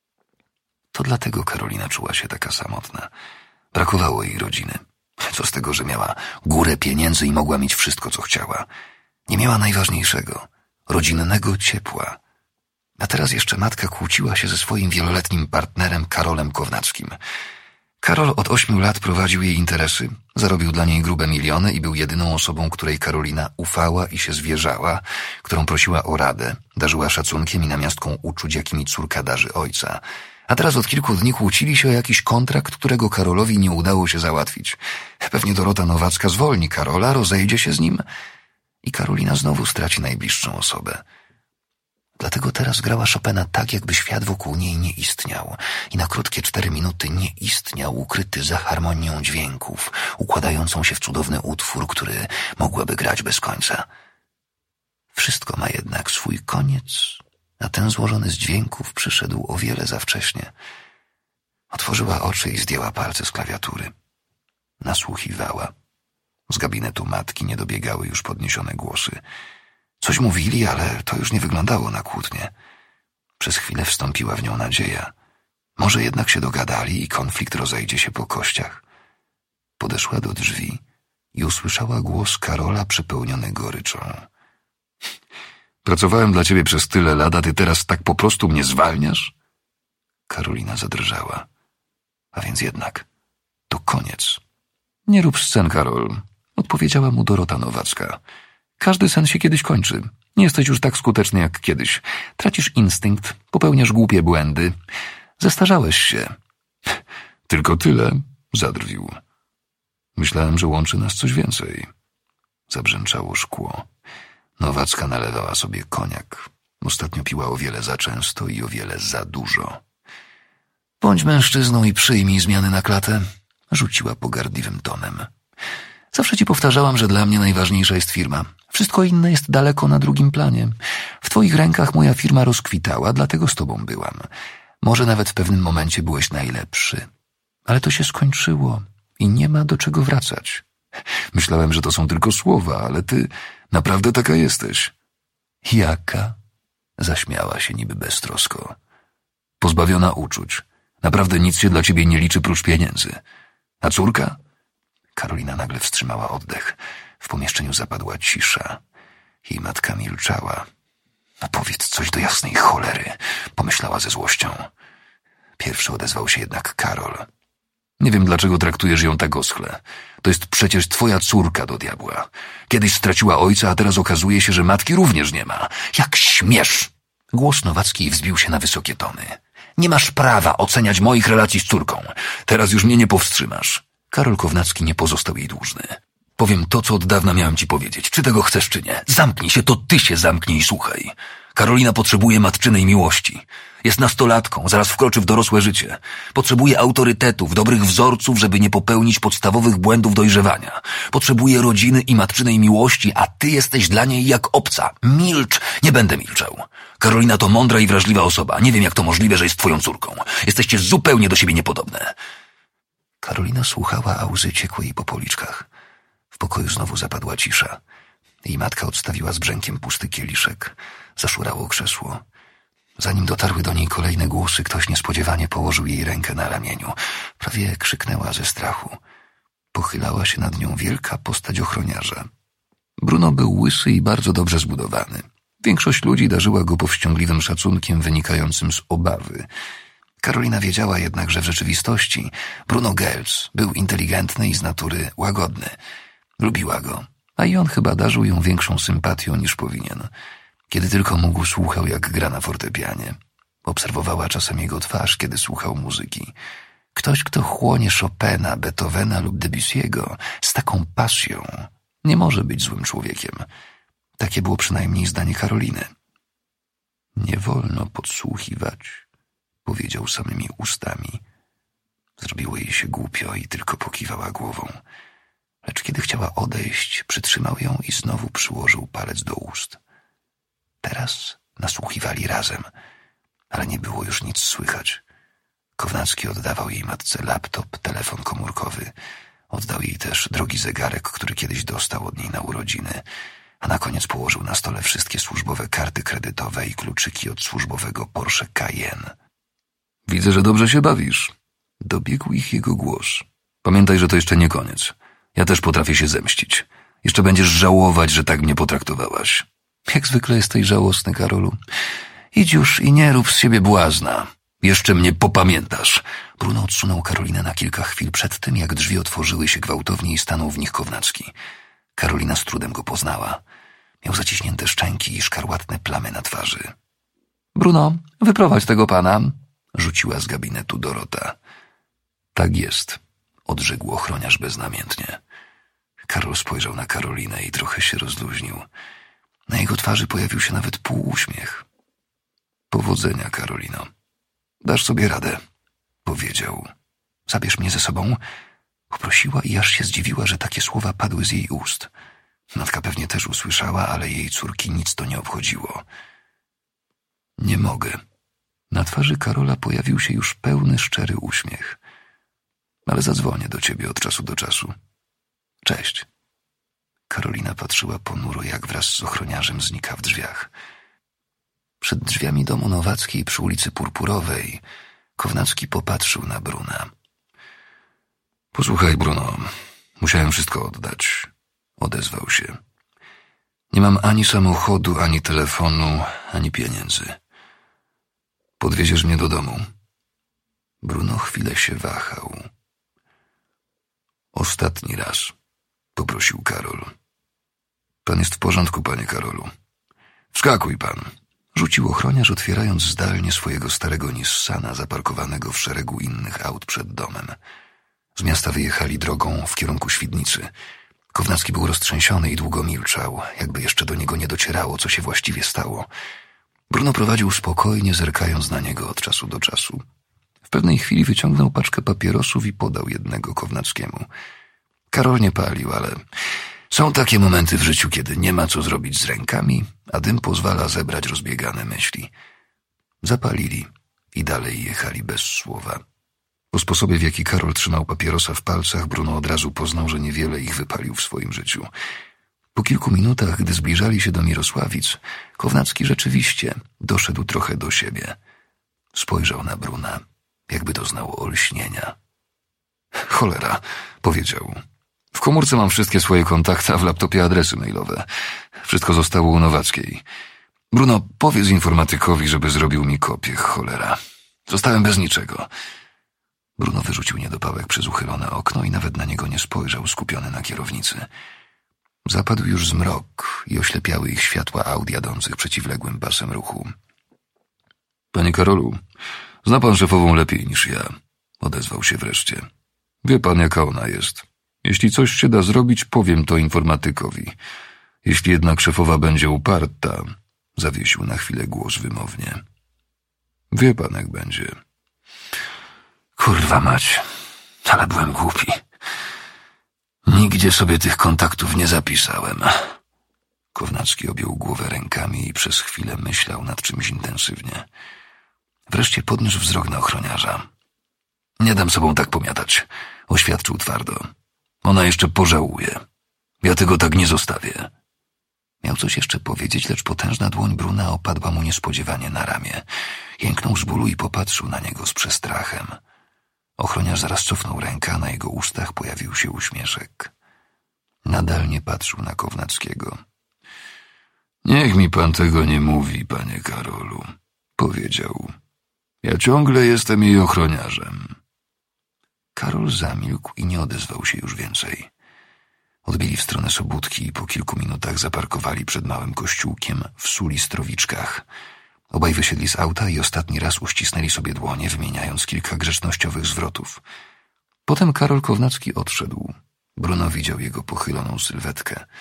To dlatego Karolina czuła się taka samotna. Brakowało jej rodziny. Co z tego, że miała górę pieniędzy i mogła mieć wszystko, co chciała. Nie miała najważniejszego – rodzinnego ciepła. A teraz jeszcze matka kłóciła się ze swoim wieloletnim partnerem Karolem Kownackim. Karol od 8 lat prowadził jej interesy, zarobił dla niej grube miliony i był jedyną osobą, której Karolina ufała i się zwierzała, którą prosiła o radę, darzyła szacunkiem i namiastką uczuć, jakimi córka darzy ojca. A teraz od kilku dni kłócili się o jakiś kontrakt, którego Karolowi nie udało się załatwić. Pewnie Dorota Nowacka zwolni Karola, rozejdzie się z nim i Karolina znowu straci najbliższą osobę. Dlatego teraz grała Chopina tak, jakby świat wokół niej nie istniał i na krótkie 4 minuty nie istniał, ukryty za harmonią dźwięków, układającą się w cudowny utwór, który mogłaby grać bez końca. Wszystko ma jednak swój koniec, a ten złożony z dźwięków przyszedł o wiele za wcześnie. Otworzyła oczy i zdjęła palce z klawiatury. Nasłuchiwała. Z gabinetu matki nie dobiegały już podniesione głosy. Coś mówili, ale to już nie wyglądało na kłótnię. Przez chwilę wstąpiła w nią nadzieja. Może jednak się dogadali i konflikt rozejdzie się po kościach. Podeszła do drzwi i usłyszała głos Karola przepełniony goryczą. Pracowałem dla ciebie przez tyle lat, a ty teraz tak po prostu mnie zwalniasz? Karolina zadrżała. A więc jednak to koniec. Nie rób scen, Karol, odpowiedziała mu Dorota Nowacka. Każdy sen się kiedyś kończy. Nie jesteś już tak skuteczny jak kiedyś. Tracisz instynkt, popełniasz głupie błędy. Zestarzałeś się. Tylko tyle, zadrwił. Myślałem, że łączy nas coś więcej. Zabrzęczało szkło. Nowacka nalewała sobie koniak. Ostatnio piła o wiele za często i o wiele za dużo. Bądź mężczyzną i przyjmij zmiany na klatę, rzuciła pogardliwym tonem. Zawsze ci powtarzałam, że dla mnie najważniejsza jest firma. Wszystko inne jest daleko na drugim planie. W twoich rękach moja firma rozkwitała, dlatego z tobą byłam. Może nawet w pewnym momencie byłeś najlepszy. Ale to się skończyło i nie ma do czego wracać. Myślałem, że to są tylko słowa, ale ty naprawdę taka jesteś. Jaka? Zaśmiała się niby beztrosko. Pozbawiona uczuć. Naprawdę nic się dla ciebie nie liczy prócz pieniędzy. A córka? Karolina nagle wstrzymała oddech. W pomieszczeniu zapadła cisza. Jej matka milczała. No powiedz coś do jasnej cholery, pomyślała ze złością. Pierwszy odezwał się jednak Karol. Nie wiem, dlaczego traktujesz ją tak oschle. To jest przecież twoja córka do diabła. Kiedyś straciła ojca, a teraz okazuje się, że matki również nie ma. Jak śmiesz! Głos Nowackiej wzbił się na wysokie tony. Nie masz prawa oceniać moich relacji z córką. Teraz już mnie nie powstrzymasz. Karol Kownacki nie pozostał jej dłużny. Powiem to, co od dawna miałem ci powiedzieć. Czy tego chcesz, czy nie? Zamknij się, to ty się zamknij i słuchaj. Karolina potrzebuje matczynej miłości. Jest nastolatką, zaraz wkroczy w dorosłe życie. Potrzebuje autorytetów, dobrych wzorców, żeby nie popełnić podstawowych błędów dojrzewania. Potrzebuje rodziny i matczynej miłości, a ty jesteś dla niej jak obca. Milcz! Nie będę milczał. Karolina to mądra i wrażliwa osoba. Nie wiem, jak to możliwe, że jest twoją córką. Jesteście zupełnie do siebie niepodobne. Karolina słuchała, a łzy ciekły jej po policzkach. W pokoju znowu zapadła cisza. Jej matka odstawiła z brzękiem pusty kieliszek. Zaszurało krzesło. Zanim dotarły do niej kolejne głosy, ktoś niespodziewanie położył jej rękę na ramieniu. Prawie krzyknęła ze strachu. Pochylała się nad nią wielka postać ochroniarza. Bruno był łysy i bardzo dobrze zbudowany. Większość ludzi darzyła go powściągliwym szacunkiem wynikającym z obawy. Karolina wiedziała jednak, że w rzeczywistości Bruno Geltz był inteligentny i z natury łagodny. Lubiła go, a i on chyba darzył ją większą sympatią niż powinien. Kiedy tylko mógł, słuchał, jak gra na fortepianie. Obserwowała czasem jego twarz, kiedy słuchał muzyki. Ktoś, kto chłonie Chopina, Beethovena lub Debussy'ego z taką pasją, nie może być złym człowiekiem. Takie było przynajmniej zdanie Karoliny. Nie wolno podsłuchiwać, powiedział samymi ustami. Zrobiło jej się głupio i tylko pokiwała głową. Lecz kiedy chciała odejść, przytrzymał ją i znowu przyłożył palec do ust. Teraz nasłuchiwali razem, ale nie było już nic słychać. Kownacki oddawał jej matce laptop, telefon komórkowy. Oddał jej też drogi zegarek, który kiedyś dostał od niej na urodziny, a na koniec położył na stole wszystkie służbowe karty kredytowe i kluczyki od służbowego Porsche Cayenne. Widzę, że dobrze się bawisz. Dobiegł ich jego głos. Pamiętaj, że to jeszcze nie koniec. Ja też potrafię się zemścić. Jeszcze będziesz żałować, że tak mnie potraktowałaś. Jak zwykle jesteś żałosny, Karolu. Idź już i nie rób z siebie błazna. Jeszcze mnie popamiętasz. Bruno odsunął Karolinę na kilka chwil przed tym, jak drzwi otworzyły się gwałtownie i stanął w nich Kownacki. Karolina z trudem go poznała. Miał zaciśnięte szczęki i szkarłatne plamy na twarzy. Bruno, wyprowadź tego pana, rzuciła z gabinetu Dorota. Tak jest, odrzekł ochroniarz beznamiętnie. Karol spojrzał na Karolinę i trochę się rozluźnił. Na jego twarzy pojawił się nawet półuśmiech. Powodzenia, Karolino. Dasz sobie radę, powiedział. Zabierz mnie ze sobą, poprosiła i aż się zdziwiła, że takie słowa padły z jej ust. Matka pewnie też usłyszała, ale jej córki nic to nie obchodziło. Nie mogę. Na twarzy Karola pojawił się już pełny, szczery uśmiech. Ale zadzwonię do ciebie od czasu do czasu. Cześć. Karolina patrzyła ponuro, jak wraz z ochroniarzem znika w drzwiach. Przed drzwiami domu Nowackiej przy ulicy Purpurowej Kownacki popatrzył na Bruna. Posłuchaj, Bruno, musiałem wszystko oddać. Odezwał się. Nie mam ani samochodu, ani telefonu, ani pieniędzy. Podwieziesz mnie do domu? Bruno chwilę się wahał. Ostatni raz, poprosił Karol. Pan jest w porządku, panie Karolu. Wskakuj pan, rzucił ochroniarz, otwierając zdalnie swojego starego Nissana zaparkowanego w szeregu innych aut przed domem. Z miasta wyjechali drogą w kierunku Świdnicy. Kownacki był roztrzęsiony i długo milczał, jakby jeszcze do niego nie docierało, co się właściwie stało. Bruno prowadził spokojnie, zerkając na niego od czasu do czasu. W pewnej chwili wyciągnął paczkę papierosów i podał jednego Kownackiemu. Karol nie palił, ale są takie momenty w życiu, kiedy nie ma co zrobić z rękami, a dym pozwala zebrać rozbiegane myśli. Zapalili i dalej jechali bez słowa. Po sposobie, w jaki Karol trzymał papierosa w palcach, Bruno od razu poznał, że niewiele ich wypalił w swoim życiu. Po kilku minutach, gdy zbliżali się do Mirosławic, Kownacki rzeczywiście doszedł trochę do siebie. Spojrzał na Bruna, jakby doznał olśnienia. Cholera, powiedział. W komórce mam wszystkie swoje kontakty, a w laptopie adresy mailowe. Wszystko zostało u Nowackiej. Bruno, powiedz informatykowi, żeby zrobił mi kopię, cholera. Zostałem bez niczego. Bruno wyrzucił niedopałek przez uchylone okno i nawet na niego nie spojrzał, skupiony na kierownicy. Zapadł już zmrok i oślepiały ich światła aut jadących przeciwległym pasem ruchu. Panie Karolu, zna pan szefową lepiej niż ja, odezwał się wreszcie. Wie pan, jaka ona jest. Jeśli coś się da zrobić, powiem to informatykowi. Jeśli jednak szefowa będzie uparta, zawiesił na chwilę głos wymownie. Wie pan, jak będzie. Kurwa mać, ale byłem głupi. Nigdzie sobie tych kontaktów nie zapisałem. Kownacki objął głowę rękami i przez chwilę myślał nad czymś intensywnie. Wreszcie podniósł wzrok na ochroniarza. Nie dam sobą tak pomiatać, oświadczył twardo. Ona jeszcze pożałuje. Ja tego tak nie zostawię. Miał coś jeszcze powiedzieć, lecz potężna dłoń Bruna opadła mu niespodziewanie na ramię. Jęknął z bólu i popatrzył na niego z przestrachem. Ochroniarz zaraz cofnął rękę, a na jego ustach pojawił się uśmieszek. Nadal nie patrzył na Kownackiego. Niech mi pan tego nie mówi, panie Karolu, powiedział. Ja ciągle jestem jej ochroniarzem. Karol zamilkł i nie odezwał się już więcej. Odbili w stronę Sobótki i po kilku minutach zaparkowali przed małym kościółkiem w Sulistrowiczkach. Obaj wysiedli z auta i ostatni raz uścisnęli sobie dłonie, wymieniając kilka grzecznościowych zwrotów. Potem Karol Kownacki odszedł. Bruno widział jego pochyloną sylwetkę.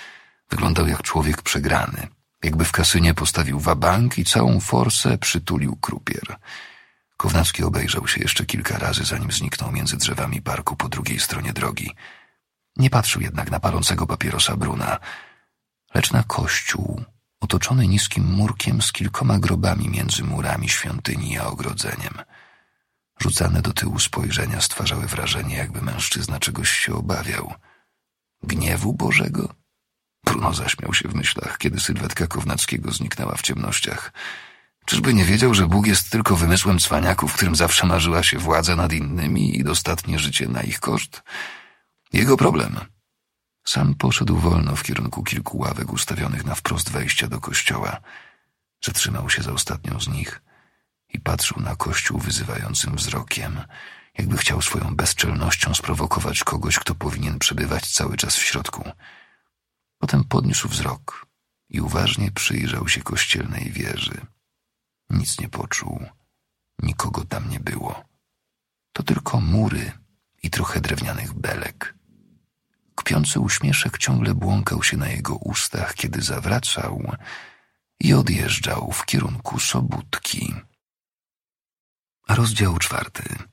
Wyglądał jak człowiek przegrany, jakby w kasynie postawił wabank i całą forsę przytulił krupier. Kownacki obejrzał się jeszcze kilka razy, zanim zniknął między drzewami parku po drugiej stronie drogi. Nie patrzył jednak na palącego papierosa Bruna, lecz na kościół, otoczony niskim murkiem z kilkoma grobami między murami świątyni a ogrodzeniem. Rzucane do tyłu spojrzenia stwarzały wrażenie, jakby mężczyzna czegoś się obawiał. Gniewu Bożego? Bruno zaśmiał się w myślach, kiedy sylwetka Kownackiego zniknęła w ciemnościach. Czyżby nie wiedział, że Bóg jest tylko wymysłem cwaniaków, którym zawsze marzyła się władza nad innymi i dostatnie życie na ich koszt? Jego problem. Sam poszedł wolno w kierunku kilku ławek ustawionych na wprost wejścia do kościoła. Zatrzymał się za ostatnią z nich i patrzył na kościół wyzywającym wzrokiem, jakby chciał swoją bezczelnością sprowokować kogoś, kto powinien przebywać cały czas w środku. Potem podniósł wzrok i uważnie przyjrzał się kościelnej wieży. Nic nie poczuł, nikogo tam nie było. To tylko mury i trochę drewnianych belek. Kpiący uśmieszek ciągle błąkał się na jego ustach, kiedy zawracał i odjeżdżał w kierunku Sobótki. Rozdział 4.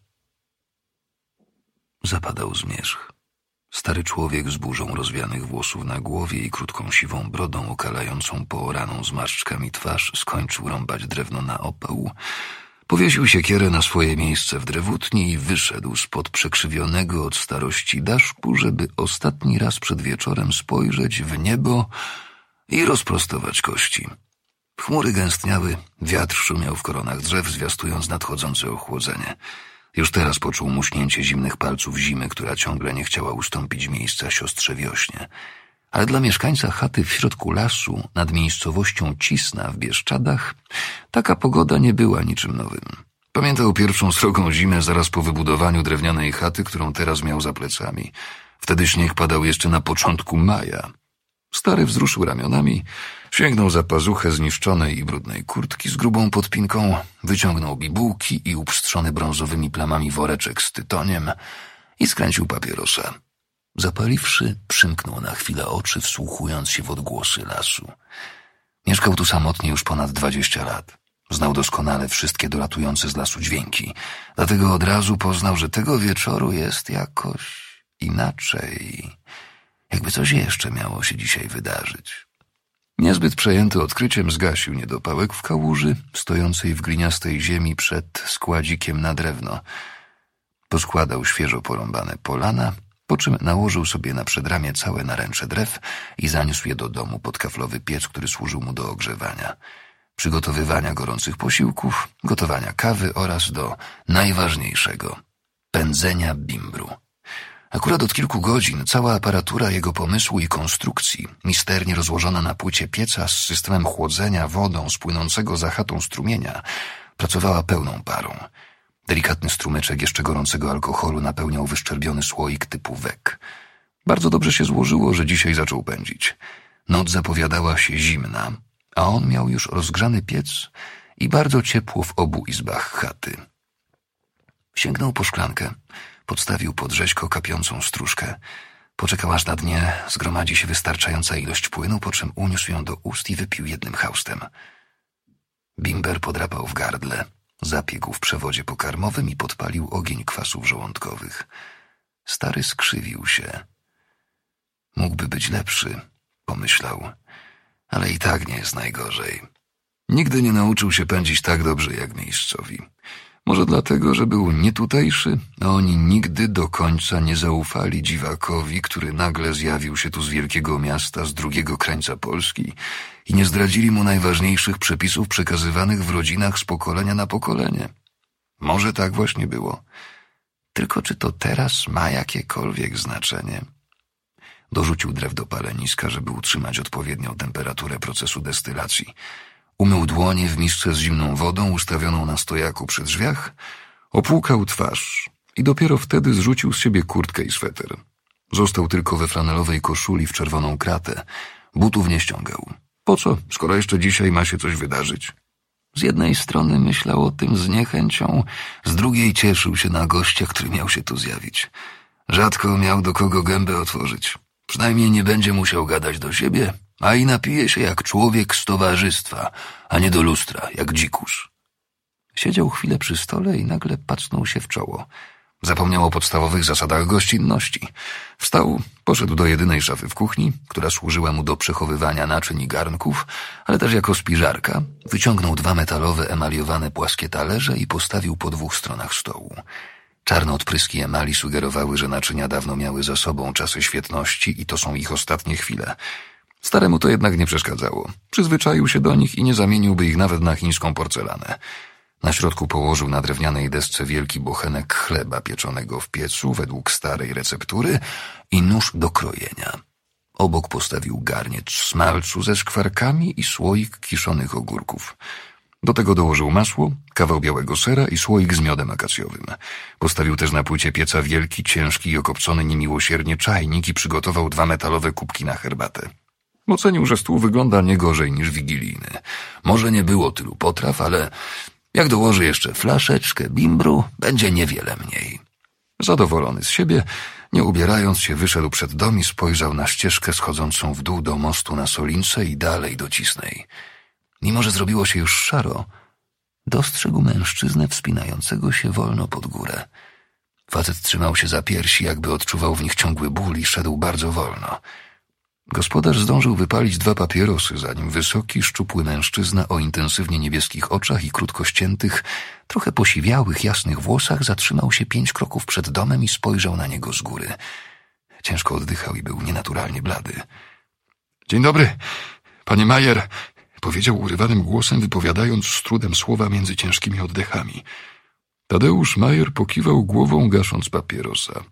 Zapadał zmierzch. Stary człowiek z burzą rozwianych włosów na głowie i krótką siwą brodą okalającą pooraną zmarszczkami twarz skończył rąbać drewno na opał, powiesił siekierę na swoje miejsce w drewutni i wyszedł spod przekrzywionego od starości daszku, żeby ostatni raz przed wieczorem spojrzeć w niebo i rozprostować kości. Chmury gęstniały, wiatr szumiał w koronach drzew, zwiastując nadchodzące ochłodzenie. Już teraz poczuł muśnięcie zimnych palców zimy, która ciągle nie chciała ustąpić miejsca siostrze wiośnie. Ale dla mieszkańca chaty w środku lasu, nad miejscowością Cisna w Bieszczadach, taka pogoda nie była niczym nowym. Pamiętał pierwszą srogą zimę zaraz po wybudowaniu drewnianej chaty, którą teraz miał za plecami. Wtedy śnieg padał jeszcze na początku maja. Stary wzruszył ramionami, sięgnął za pazuchę zniszczonej i brudnej kurtki z grubą podpinką, wyciągnął bibułki i upstrzony brązowymi plamami woreczek z tytoniem i skręcił papierosa. Zapaliwszy, przymknął na chwilę oczy, wsłuchując się w odgłosy lasu. Mieszkał tu samotnie już ponad 20 lat. Znał doskonale wszystkie dolatujące z lasu dźwięki, dlatego od razu poznał, że tego wieczoru jest jakoś inaczej. Jakby coś jeszcze miało się dzisiaj wydarzyć. Niezbyt przejęty odkryciem zgasił niedopałek w kałuży, stojącej w gliniastej ziemi przed składzikiem na drewno. Poskładał świeżo porąbane polana, po czym nałożył sobie na przedramię całe naręcze drew i zaniósł je do domu pod kaflowy piec, który służył mu do ogrzewania, przygotowywania gorących posiłków, gotowania kawy oraz do najważniejszego – pędzenia bimbru. Akurat od kilku godzin cała aparatura jego pomysłu i konstrukcji, misternie rozłożona na płycie pieca z systemem chłodzenia wodą z płynącego za chatą strumienia, pracowała pełną parą. Delikatny strumyczek jeszcze gorącego alkoholu napełniał wyszczerbiony słoik typu wek. Bardzo dobrze się złożyło, że dzisiaj zaczął pędzić. Noc zapowiadała się zimna, a on miał już rozgrzany piec i bardzo ciepło w obu izbach chaty. Sięgnął po szklankę, podstawił pod rzeźko kapiącą stróżkę. Poczekał, aż na dnie zgromadzi się wystarczająca ilość płynu, po czym uniósł ją do ust i wypił jednym chaustem. Bimber podrapał w gardle, zapiegł w przewodzie pokarmowym i podpalił ogień kwasów żołądkowych. Stary skrzywił się. Mógłby być lepszy, pomyślał, ale i tak nie jest najgorzej. Nigdy nie nauczył się pędzić tak dobrze jak miejscowi. Może dlatego, że był nietutejszy, a oni nigdy do końca nie zaufali dziwakowi, który nagle zjawił się tu z wielkiego miasta, z drugiego krańca Polski i nie zdradzili mu najważniejszych przepisów przekazywanych w rodzinach z pokolenia na pokolenie. Może tak właśnie było. Tylko czy to teraz ma jakiekolwiek znaczenie? Dorzucił drew do paleniska, żeby utrzymać odpowiednią temperaturę procesu destylacji. Umył dłonie w misce z zimną wodą ustawioną na stojaku przy drzwiach, opłukał twarz i dopiero wtedy zrzucił z siebie kurtkę i sweter. Został tylko we flanelowej koszuli w czerwoną kratę. Butów nie ściągał. Po co, skoro jeszcze dzisiaj ma się coś wydarzyć? Z jednej strony myślał o tym z niechęcią, z drugiej cieszył się na gościa, który miał się tu zjawić. Rzadko miał do kogo gębę otworzyć. Przynajmniej nie będzie musiał gadać do siebie, a i napije się jak człowiek z towarzystwa, a nie do lustra, jak dzikusz. Siedział chwilę przy stole i nagle pacnął się w czoło. Zapomniał o podstawowych zasadach gościnności. Wstał, poszedł do jedynej szafy w kuchni, która służyła mu do przechowywania naczyń i garnków, ale też jako spiżarka, wyciągnął 2 metalowe emaliowane płaskie talerze i postawił po 2 stronach stołu. Czarne odpryski emali sugerowały, że naczynia dawno miały za sobą czasy świetności i to są ich ostatnie chwile. Staremu to jednak nie przeszkadzało. Przyzwyczaił się do nich i nie zamieniłby ich nawet na chińską porcelanę. Na środku położył na drewnianej desce wielki bochenek chleba pieczonego w piecu według starej receptury i nóż do krojenia. Obok postawił garniec smalcu ze szkwarkami i słoik kiszonych ogórków. Do tego dołożył masło, kawał białego sera i słoik z miodem akacjowym. Postawił też na płycie pieca wielki, ciężki i okopcony niemiłosiernie czajnik i przygotował 2 metalowe kubki na herbatę. Ocenił, że stół wygląda nie gorzej niż wigilijny. Może nie było tylu potraw, ale jak dołoży jeszcze flaszeczkę bimbru, będzie niewiele mniej. Zadowolony z siebie, nie ubierając się, wyszedł przed dom i spojrzał na ścieżkę schodzącą w dół do mostu na Solince i dalej do Cisnej. Mimo że zrobiło się już szaro, dostrzegł mężczyznę wspinającego się wolno pod górę. Facet trzymał się za piersi, jakby odczuwał w nich ciągły ból i szedł bardzo wolno. Gospodarz zdążył wypalić 2 papierosy, zanim wysoki, szczupły mężczyzna o intensywnie niebieskich oczach i krótko ściętych, trochę posiwiałych, jasnych włosach zatrzymał się 5 kroków przed domem i spojrzał na niego z góry. Ciężko oddychał i był nienaturalnie blady. — Dzień dobry, panie Majer — powiedział urywanym głosem, wypowiadając z trudem słowa między ciężkimi oddechami. Tadeusz Majer pokiwał głową, gasząc papierosa.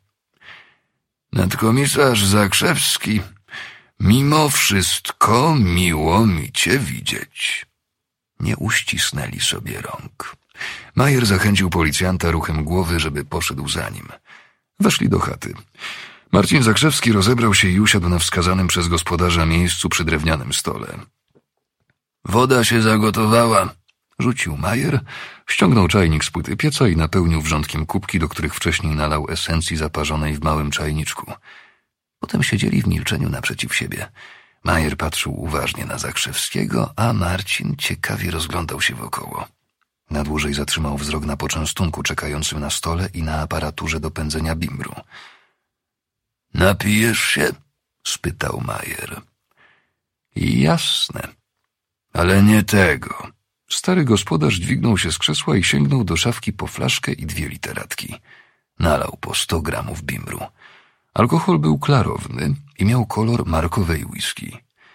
— Nadkomisarz Zakrzewski, mimo wszystko miło mi cię widzieć. Nie uścisnęli sobie rąk. Majer zachęcił policjanta ruchem głowy, żeby poszedł za nim. Weszli do chaty. Marcin Zakrzewski rozebrał się i usiadł na wskazanym przez gospodarza miejscu przy drewnianym stole. Woda się zagotowała, rzucił Majer, ściągnął czajnik z płyty pieca i napełnił wrzątkiem kubki, do których wcześniej nalał esencji zaparzonej w małym czajniczku. Potem siedzieli w milczeniu naprzeciw siebie. Majer patrzył uważnie na Zakrzewskiego, a Marcin ciekawie rozglądał się wokoło. Na dłużej zatrzymał wzrok na poczęstunku czekającym na stole i na aparaturze do pędzenia bimbru. — Napijesz się? — spytał Majer. — Jasne. Ale nie tego. Stary gospodarz dźwignął się z krzesła i sięgnął do szafki po flaszkę i 2 literatki. Nalał po 100 gramów bimbru. Alkohol był klarowny i miał kolor markowej whisky.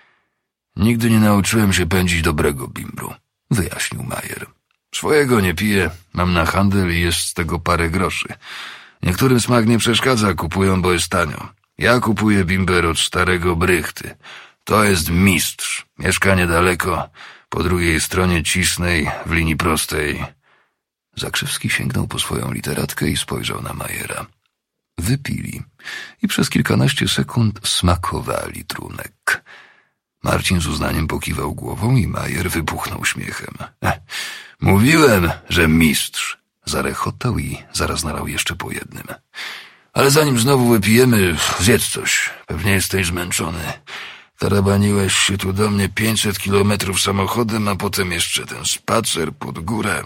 Nigdy nie nauczyłem się pędzić dobrego bimbru, wyjaśnił Majer. Swojego nie piję, mam na handel i jest z tego parę groszy. Niektórym smak nie przeszkadza, kupują, bo jest tanio. Ja kupuję bimber od starego Brychty. To jest mistrz. Mieszka niedaleko, po drugiej stronie Cisnej, w linii prostej. Zakrzewski sięgnął po swoją literatkę i spojrzał na Majera. Wypili i przez kilkanaście sekund smakowali trunek. Marcin z uznaniem pokiwał głową i Majer wybuchnął śmiechem. Mówiłem, że mistrz. Zarechotał i zaraz nalał jeszcze po jednym. Ale zanim znowu wypijemy, zjedz coś. Pewnie jesteś zmęczony. Tarabaniłeś się tu do mnie 500 kilometrów samochodem, a potem jeszcze ten spacer pod górę.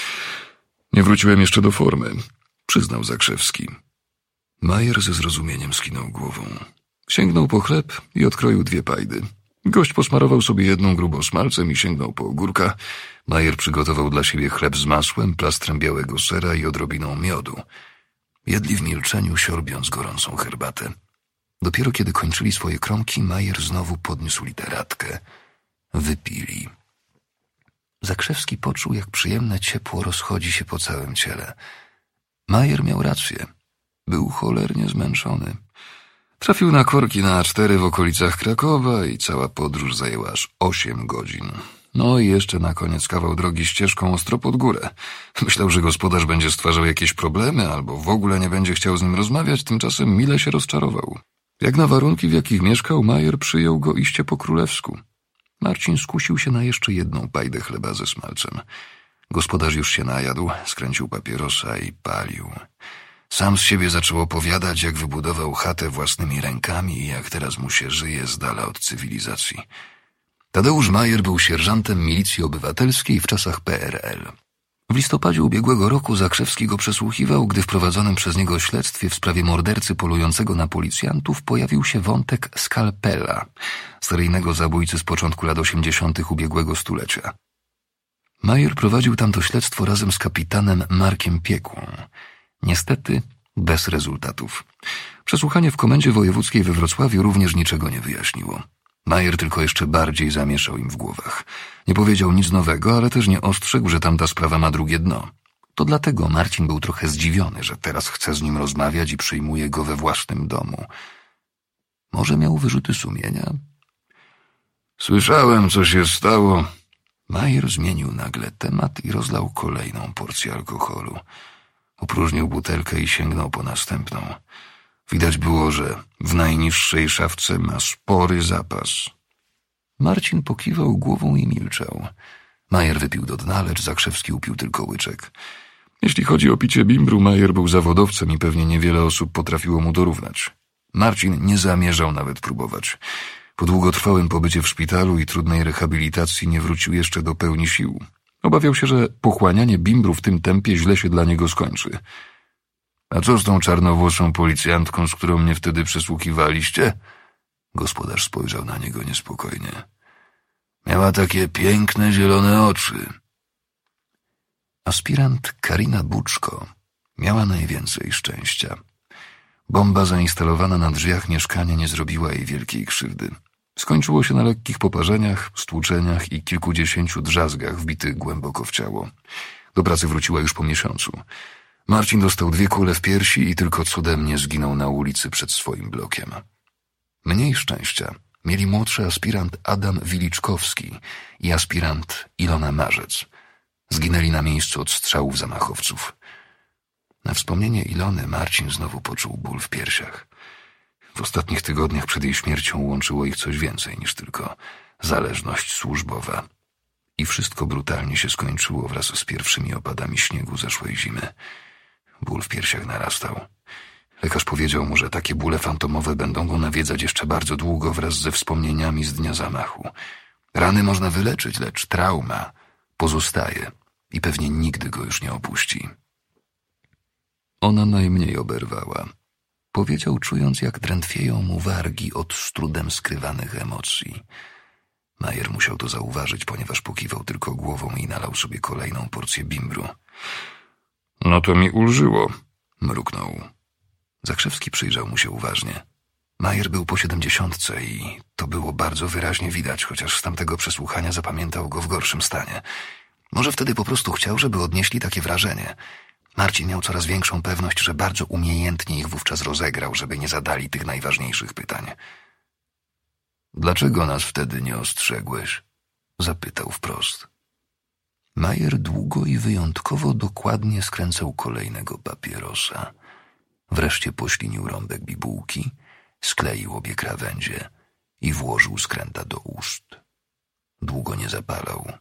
Nie wróciłem jeszcze do formy, przyznał Zakrzewski. Majer ze zrozumieniem skinął głową. Sięgnął po chleb i odkroił 2 pajdy. Gość posmarował sobie jedną grubo smalcem i sięgnął po ogórka. Majer przygotował dla siebie chleb z masłem, plastrem białego sera i odrobiną miodu. Jedli w milczeniu, siorbiąc gorącą herbatę. Dopiero kiedy kończyli swoje kromki, Majer znowu podniósł literatkę. Wypili. Zakrzewski poczuł, jak przyjemne ciepło rozchodzi się po całym ciele. Majer miał rację. Był cholernie zmęczony. Trafił na korki na A4 w okolicach Krakowa i cała podróż zajęła aż 8 godzin. No i jeszcze na koniec kawał drogi ścieżką ostro pod górę. Myślał, że gospodarz będzie stwarzał jakieś problemy albo w ogóle nie będzie chciał z nim rozmawiać, tymczasem mile się rozczarował. Jak na warunki, w jakich mieszkał, Majer przyjął go iście po królewsku. Marcin skusił się na jeszcze jedną pajdę chleba ze smalcem. Gospodarz już się najadł, skręcił papierosa i palił. Sam z siebie zaczął opowiadać, jak wybudował chatę własnymi rękami i jak teraz mu się żyje z dala od cywilizacji. Tadeusz Majer był sierżantem milicji obywatelskiej w czasach PRL. W listopadzie ubiegłego roku Zakrzewski go przesłuchiwał, gdy w prowadzonym przez niego śledztwie w sprawie mordercy polującego na policjantów pojawił się wątek skalpela, seryjnego zabójcy z początku lat 80. ubiegłego stulecia. Majer prowadził tamto śledztwo razem z kapitanem Markiem Piekłą. Niestety bez rezultatów. Przesłuchanie w Komendzie Wojewódzkiej we Wrocławiu również niczego nie wyjaśniło. Majer tylko jeszcze bardziej zamieszał im w głowach. Nie powiedział nic nowego, ale też nie ostrzegł, że tamta sprawa ma drugie dno. To dlatego Marcin był trochę zdziwiony, że teraz chce z nim rozmawiać i przyjmuje go we własnym domu. Może miał wyrzuty sumienia? Słyszałem, co się stało. Majer zmienił nagle temat i rozlał kolejną porcję alkoholu. Opróżnił butelkę i sięgnął po następną. Widać było, że w najniższej szafce ma spory zapas. Marcin pokiwał głową i milczał. Majer wypił do dna, lecz Zakrzewski upił tylko łyczek. Jeśli chodzi o picie bimbru, Majer był zawodowcem i pewnie niewiele osób potrafiło mu dorównać. Marcin nie zamierzał nawet próbować. Po długotrwałym pobycie w szpitalu i trudnej rehabilitacji nie wrócił jeszcze do pełni sił. Obawiał się, że pochłanianie bimbru w tym tempie źle się dla niego skończy. A co z tą czarnowłosą policjantką, z którą mnie wtedy przesłuchiwaliście? Gospodarz spojrzał na niego niespokojnie. Miała takie piękne, zielone oczy. Aspirant Karina Buczko miała najwięcej szczęścia. Bomba zainstalowana na drzwiach mieszkania nie zrobiła jej wielkiej krzywdy. Skończyło się na lekkich poparzeniach, stłuczeniach i kilkudziesięciu drzazgach wbitych głęboko w ciało. Do pracy wróciła już po miesiącu. Marcin dostał 2 kule w piersi i tylko cudem nie zginął na ulicy przed swoim blokiem. Mniej szczęścia mieli młodszy aspirant Adam Wiliczkowski i aspirant Ilona Marzec. Zginęli na miejscu od strzałów zamachowców. Na wspomnienie Ilony Marcin znowu poczuł ból w piersiach. W ostatnich tygodniach przed jej śmiercią łączyło ich coś więcej niż tylko zależność służbowa. I wszystko brutalnie się skończyło wraz z pierwszymi opadami śniegu zeszłej zimy. Ból w piersiach narastał. Lekarz powiedział mu, że takie bóle fantomowe będą go nawiedzać jeszcze bardzo długo wraz ze wspomnieniami z dnia zamachu. Rany można wyleczyć, lecz trauma pozostaje i pewnie nigdy go już nie opuści. Ona najmniej oberwała. Powiedział, czując, jak drętwieją mu wargi od z trudem skrywanych emocji. Majer musiał to zauważyć, ponieważ pokiwał tylko głową i nalał sobie kolejną porcję bimbru. No to mi ulżyło, mruknął. Zakrzewski przyjrzał mu się uważnie. Majer był po 70 i to było bardzo wyraźnie widać, chociaż z tamtego przesłuchania zapamiętał go w gorszym stanie. Może wtedy po prostu chciał, żeby odnieśli takie wrażenie. Marcin miał coraz większą pewność, że bardzo umiejętnie ich wówczas rozegrał, żeby nie zadali tych najważniejszych pytań. Dlaczego nas wtedy nie ostrzegłeś? Zapytał wprost. Majer długo i wyjątkowo dokładnie skręcał kolejnego papierosa. Wreszcie poślinił rąbek bibułki, skleił obie krawędzie i włożył skręta do ust. Długo nie zapalał.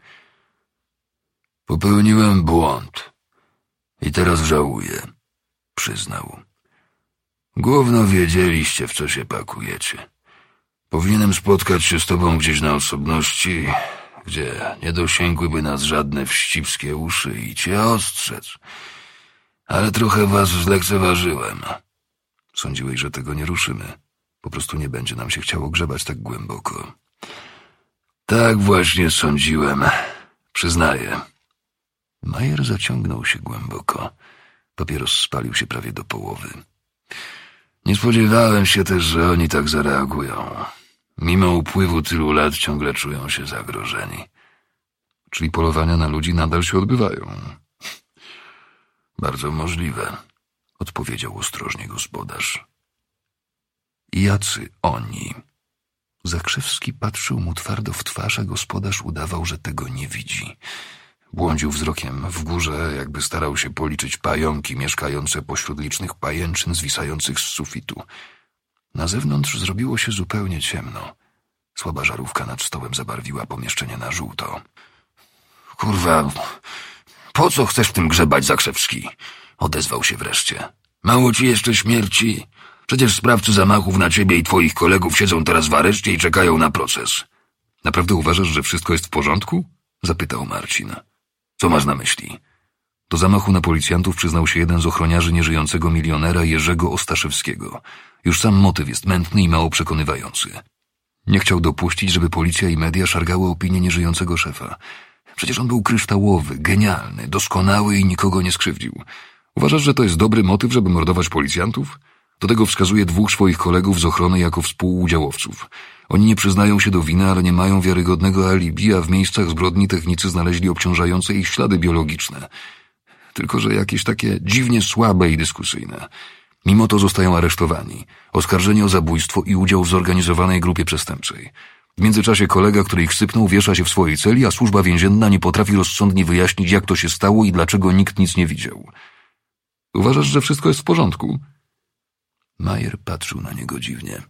Popełniłem błąd i teraz żałuję, przyznał. Gówno wiedzieliście, w co się pakujecie. Powinienem spotkać się z tobą gdzieś na osobności, gdzie nie dosięgłyby nas żadne wścibskie uszy i cię ostrzec. Ale trochę was zlekceważyłem. Sądziłeś, że tego nie ruszymy. Po prostu nie będzie nam się chciało grzebać tak głęboko. Tak właśnie sądziłem. Przyznaję. Majer zaciągnął się głęboko. Papieros spalił się prawie do połowy. Nie spodziewałem się też, że oni tak zareagują. Mimo upływu tylu lat ciągle czują się zagrożeni. Czyli polowania na ludzi nadal się odbywają. Bardzo możliwe, odpowiedział ostrożnie gospodarz. Jacy oni? Zakrzewski patrzył mu twardo w twarz, a gospodarz udawał, że tego nie widzi. Błądził wzrokiem w górze, jakby starał się policzyć pająki mieszkające pośród licznych pajęczyn zwisających z sufitu. Na zewnątrz zrobiło się zupełnie ciemno. Słaba żarówka nad stołem zabarwiła pomieszczenie na żółto. Kurwa, po co chcesz w tym grzebać, Zakrzewski? Odezwał się wreszcie. Mało ci jeszcze śmierci? Przecież sprawcy zamachów na ciebie i twoich kolegów siedzą teraz w areszcie i czekają na proces. Naprawdę uważasz, że wszystko jest w porządku? Zapytał Marcin. Co masz na myśli? Do zamachu na policjantów przyznał się jeden z ochroniarzy nieżyjącego milionera Jerzego Ostaszewskiego. Już sam motyw jest mętny i mało przekonywający. Nie chciał dopuścić, żeby policja i media szargały opinię nieżyjącego szefa. Przecież on był kryształowy, genialny, doskonały i nikogo nie skrzywdził. Uważasz, że to jest dobry motyw, żeby mordować policjantów? Do tego wskazuje 2 swoich kolegów z ochrony jako współudziałowców. Oni nie przyznają się do winy, ale nie mają wiarygodnego alibi, a w miejscach zbrodni technicy znaleźli obciążające ich ślady biologiczne. Tylko że jakieś takie dziwnie słabe i dyskusyjne. Mimo to zostają aresztowani, oskarżeni o zabójstwo i udział w zorganizowanej grupie przestępczej. W międzyczasie kolega, który ich sypnął, wiesza się w swojej celi, a służba więzienna nie potrafi rozsądnie wyjaśnić, jak to się stało i dlaczego nikt nic nie widział. Uważasz, że wszystko jest w porządku? Majer patrzył na niego dziwnie.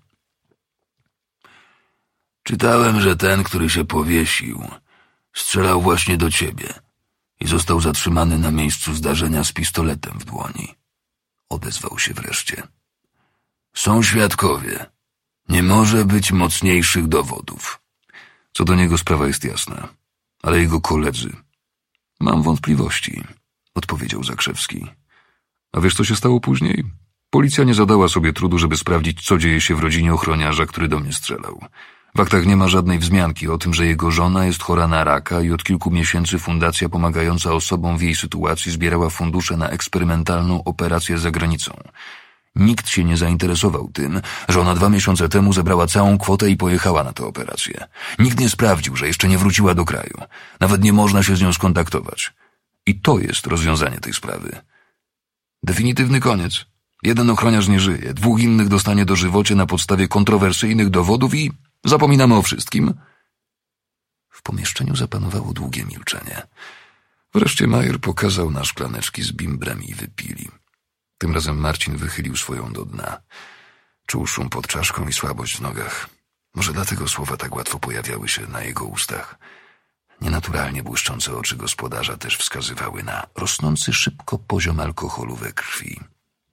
Czytałem, że ten, który się powiesił, strzelał właśnie do ciebie i został zatrzymany na miejscu zdarzenia z pistoletem w dłoni. Odezwał się wreszcie. Są świadkowie. Nie może być mocniejszych dowodów. Co do niego sprawa jest jasna, ale jego koledzy... Mam wątpliwości, odpowiedział Zakrzewski. A wiesz, co się stało później? Policja nie zadała sobie trudu, żeby sprawdzić, co dzieje się w rodzinie ochroniarza, który do mnie strzelał. W aktach nie ma żadnej wzmianki o tym, że jego żona jest chora na raka i od kilku miesięcy fundacja pomagająca osobom w jej sytuacji zbierała fundusze na eksperymentalną operację za granicą. Nikt się nie zainteresował tym, że ona 2 miesiące temu zebrała całą kwotę i pojechała na tę operację. Nikt nie sprawdził, że jeszcze nie wróciła do kraju. Nawet nie można się z nią skontaktować. I to jest rozwiązanie tej sprawy. Definitywny koniec. Jeden ochroniarz nie żyje, 2 innych dostanie dożywocie na podstawie kontrowersyjnych dowodów i zapominamy o wszystkim. W pomieszczeniu zapanowało długie milczenie. Wreszcie Majer pokazał na szklaneczki z bimbrem i wypili. Tym razem Marcin wychylił swoją do dna. Czuł szum pod czaszką i słabość w nogach. Może dlatego słowa tak łatwo pojawiały się na jego ustach. Nienaturalnie błyszczące oczy gospodarza też wskazywały na rosnący szybko poziom alkoholu we krwi.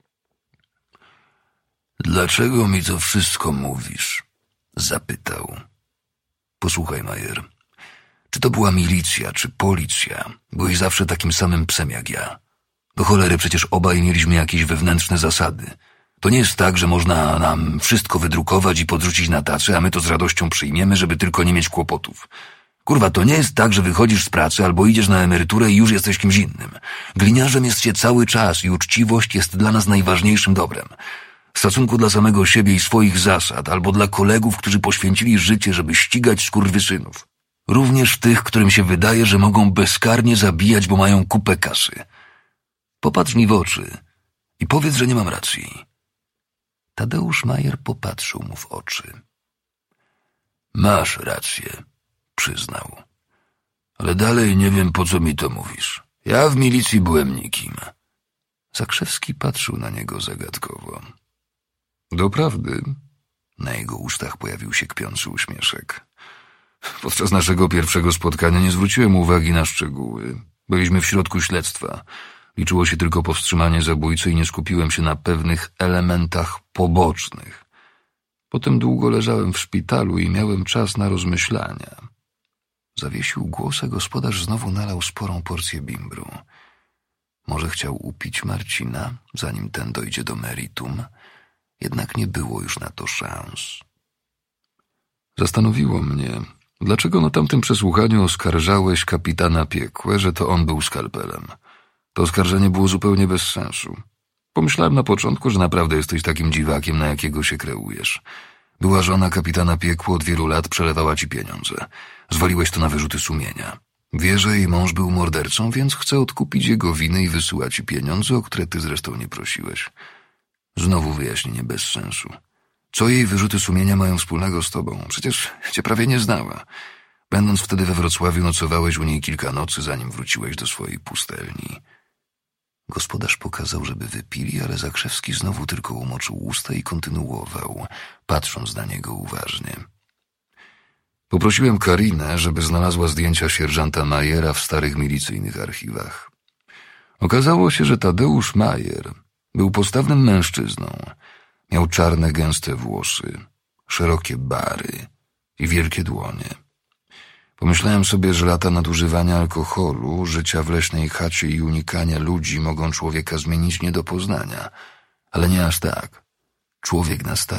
Dlaczego mi to wszystko mówisz? Zapytał. Posłuchaj, Majer. Czy to była milicja, czy policja? Byłeś zawsze takim samym psem jak ja. Do cholery przecież obaj mieliśmy jakieś wewnętrzne zasady. To nie jest tak, że można nam wszystko wydrukować i podrzucić na tacy, a my to z radością przyjmiemy, żeby tylko nie mieć kłopotów. Kurwa, to nie jest tak, że wychodzisz z pracy albo idziesz na emeryturę i już jesteś kimś innym. Gliniarzem jest się cały czas i uczciwość jest dla nas najważniejszym dobrem. W szacunku dla samego siebie i swoich zasad, albo dla kolegów, którzy poświęcili życie, żeby ścigać skurwysynów. Również tych, którym się wydaje, że mogą bezkarnie zabijać, bo mają kupę kasy. Popatrz mi w oczy i powiedz, że nie mam racji. Tadeusz Majer popatrzył mu w oczy. Masz rację, przyznał. Ale dalej nie wiem, po co mi to mówisz. Ja w milicji byłem nikim. Zakrzewski patrzył na niego zagadkowo. Doprawdy? Na jego ustach pojawił się kpiący uśmieszek. Podczas naszego pierwszego spotkania nie zwróciłem uwagi na szczegóły. Byliśmy w środku śledztwa. Liczyło się tylko powstrzymanie zabójcy i nie skupiłem się na pewnych elementach pobocznych. Potem długo leżałem w szpitalu i miałem czas na rozmyślania. Zawiesił głos, a gospodarz znowu nalał sporą porcję bimbru. Może chciał upić Marcina, zanim ten dojdzie do meritum, jednak nie było już na to szans. Zastanowiło mnie, dlaczego na tamtym przesłuchaniu oskarżałeś kapitana Piekłę, że to on był skalpelem. To oskarżenie było zupełnie bez sensu. Pomyślałem na początku, że naprawdę jesteś takim dziwakiem, na jakiego się kreujesz. Była żona kapitana Piekło, od wielu lat przelewała ci pieniądze. Zwaliłeś to na wyrzuty sumienia. Wie, że jej mąż był mordercą, więc chce odkupić jego winy i wysyła ci pieniądze, o które ty zresztą nie prosiłeś. Znowu wyjaśnienie bez sensu. Co jej wyrzuty sumienia mają wspólnego z tobą? Przecież cię prawie nie znała. Będąc wtedy we Wrocławiu, nocowałeś u niej kilka nocy, zanim wróciłeś do swojej pustelni. Gospodarz pokazał, żeby wypili, ale Zakrzewski znowu tylko umoczył usta i kontynuował, patrząc na niego uważnie. Poprosiłem Karinę, żeby znalazła zdjęcia sierżanta Majera w starych milicyjnych archiwach. Okazało się, że Tadeusz Majer Był postawnym mężczyzną. Miał czarne, gęste włosy, szerokie bary i wielkie dłonie. Pomyślałem sobie, że lata nadużywania alkoholu, życia w leśnej chacie i unikania ludzi mogą człowieka zmienić nie do poznania, ale nie aż tak. Człowiek na stałe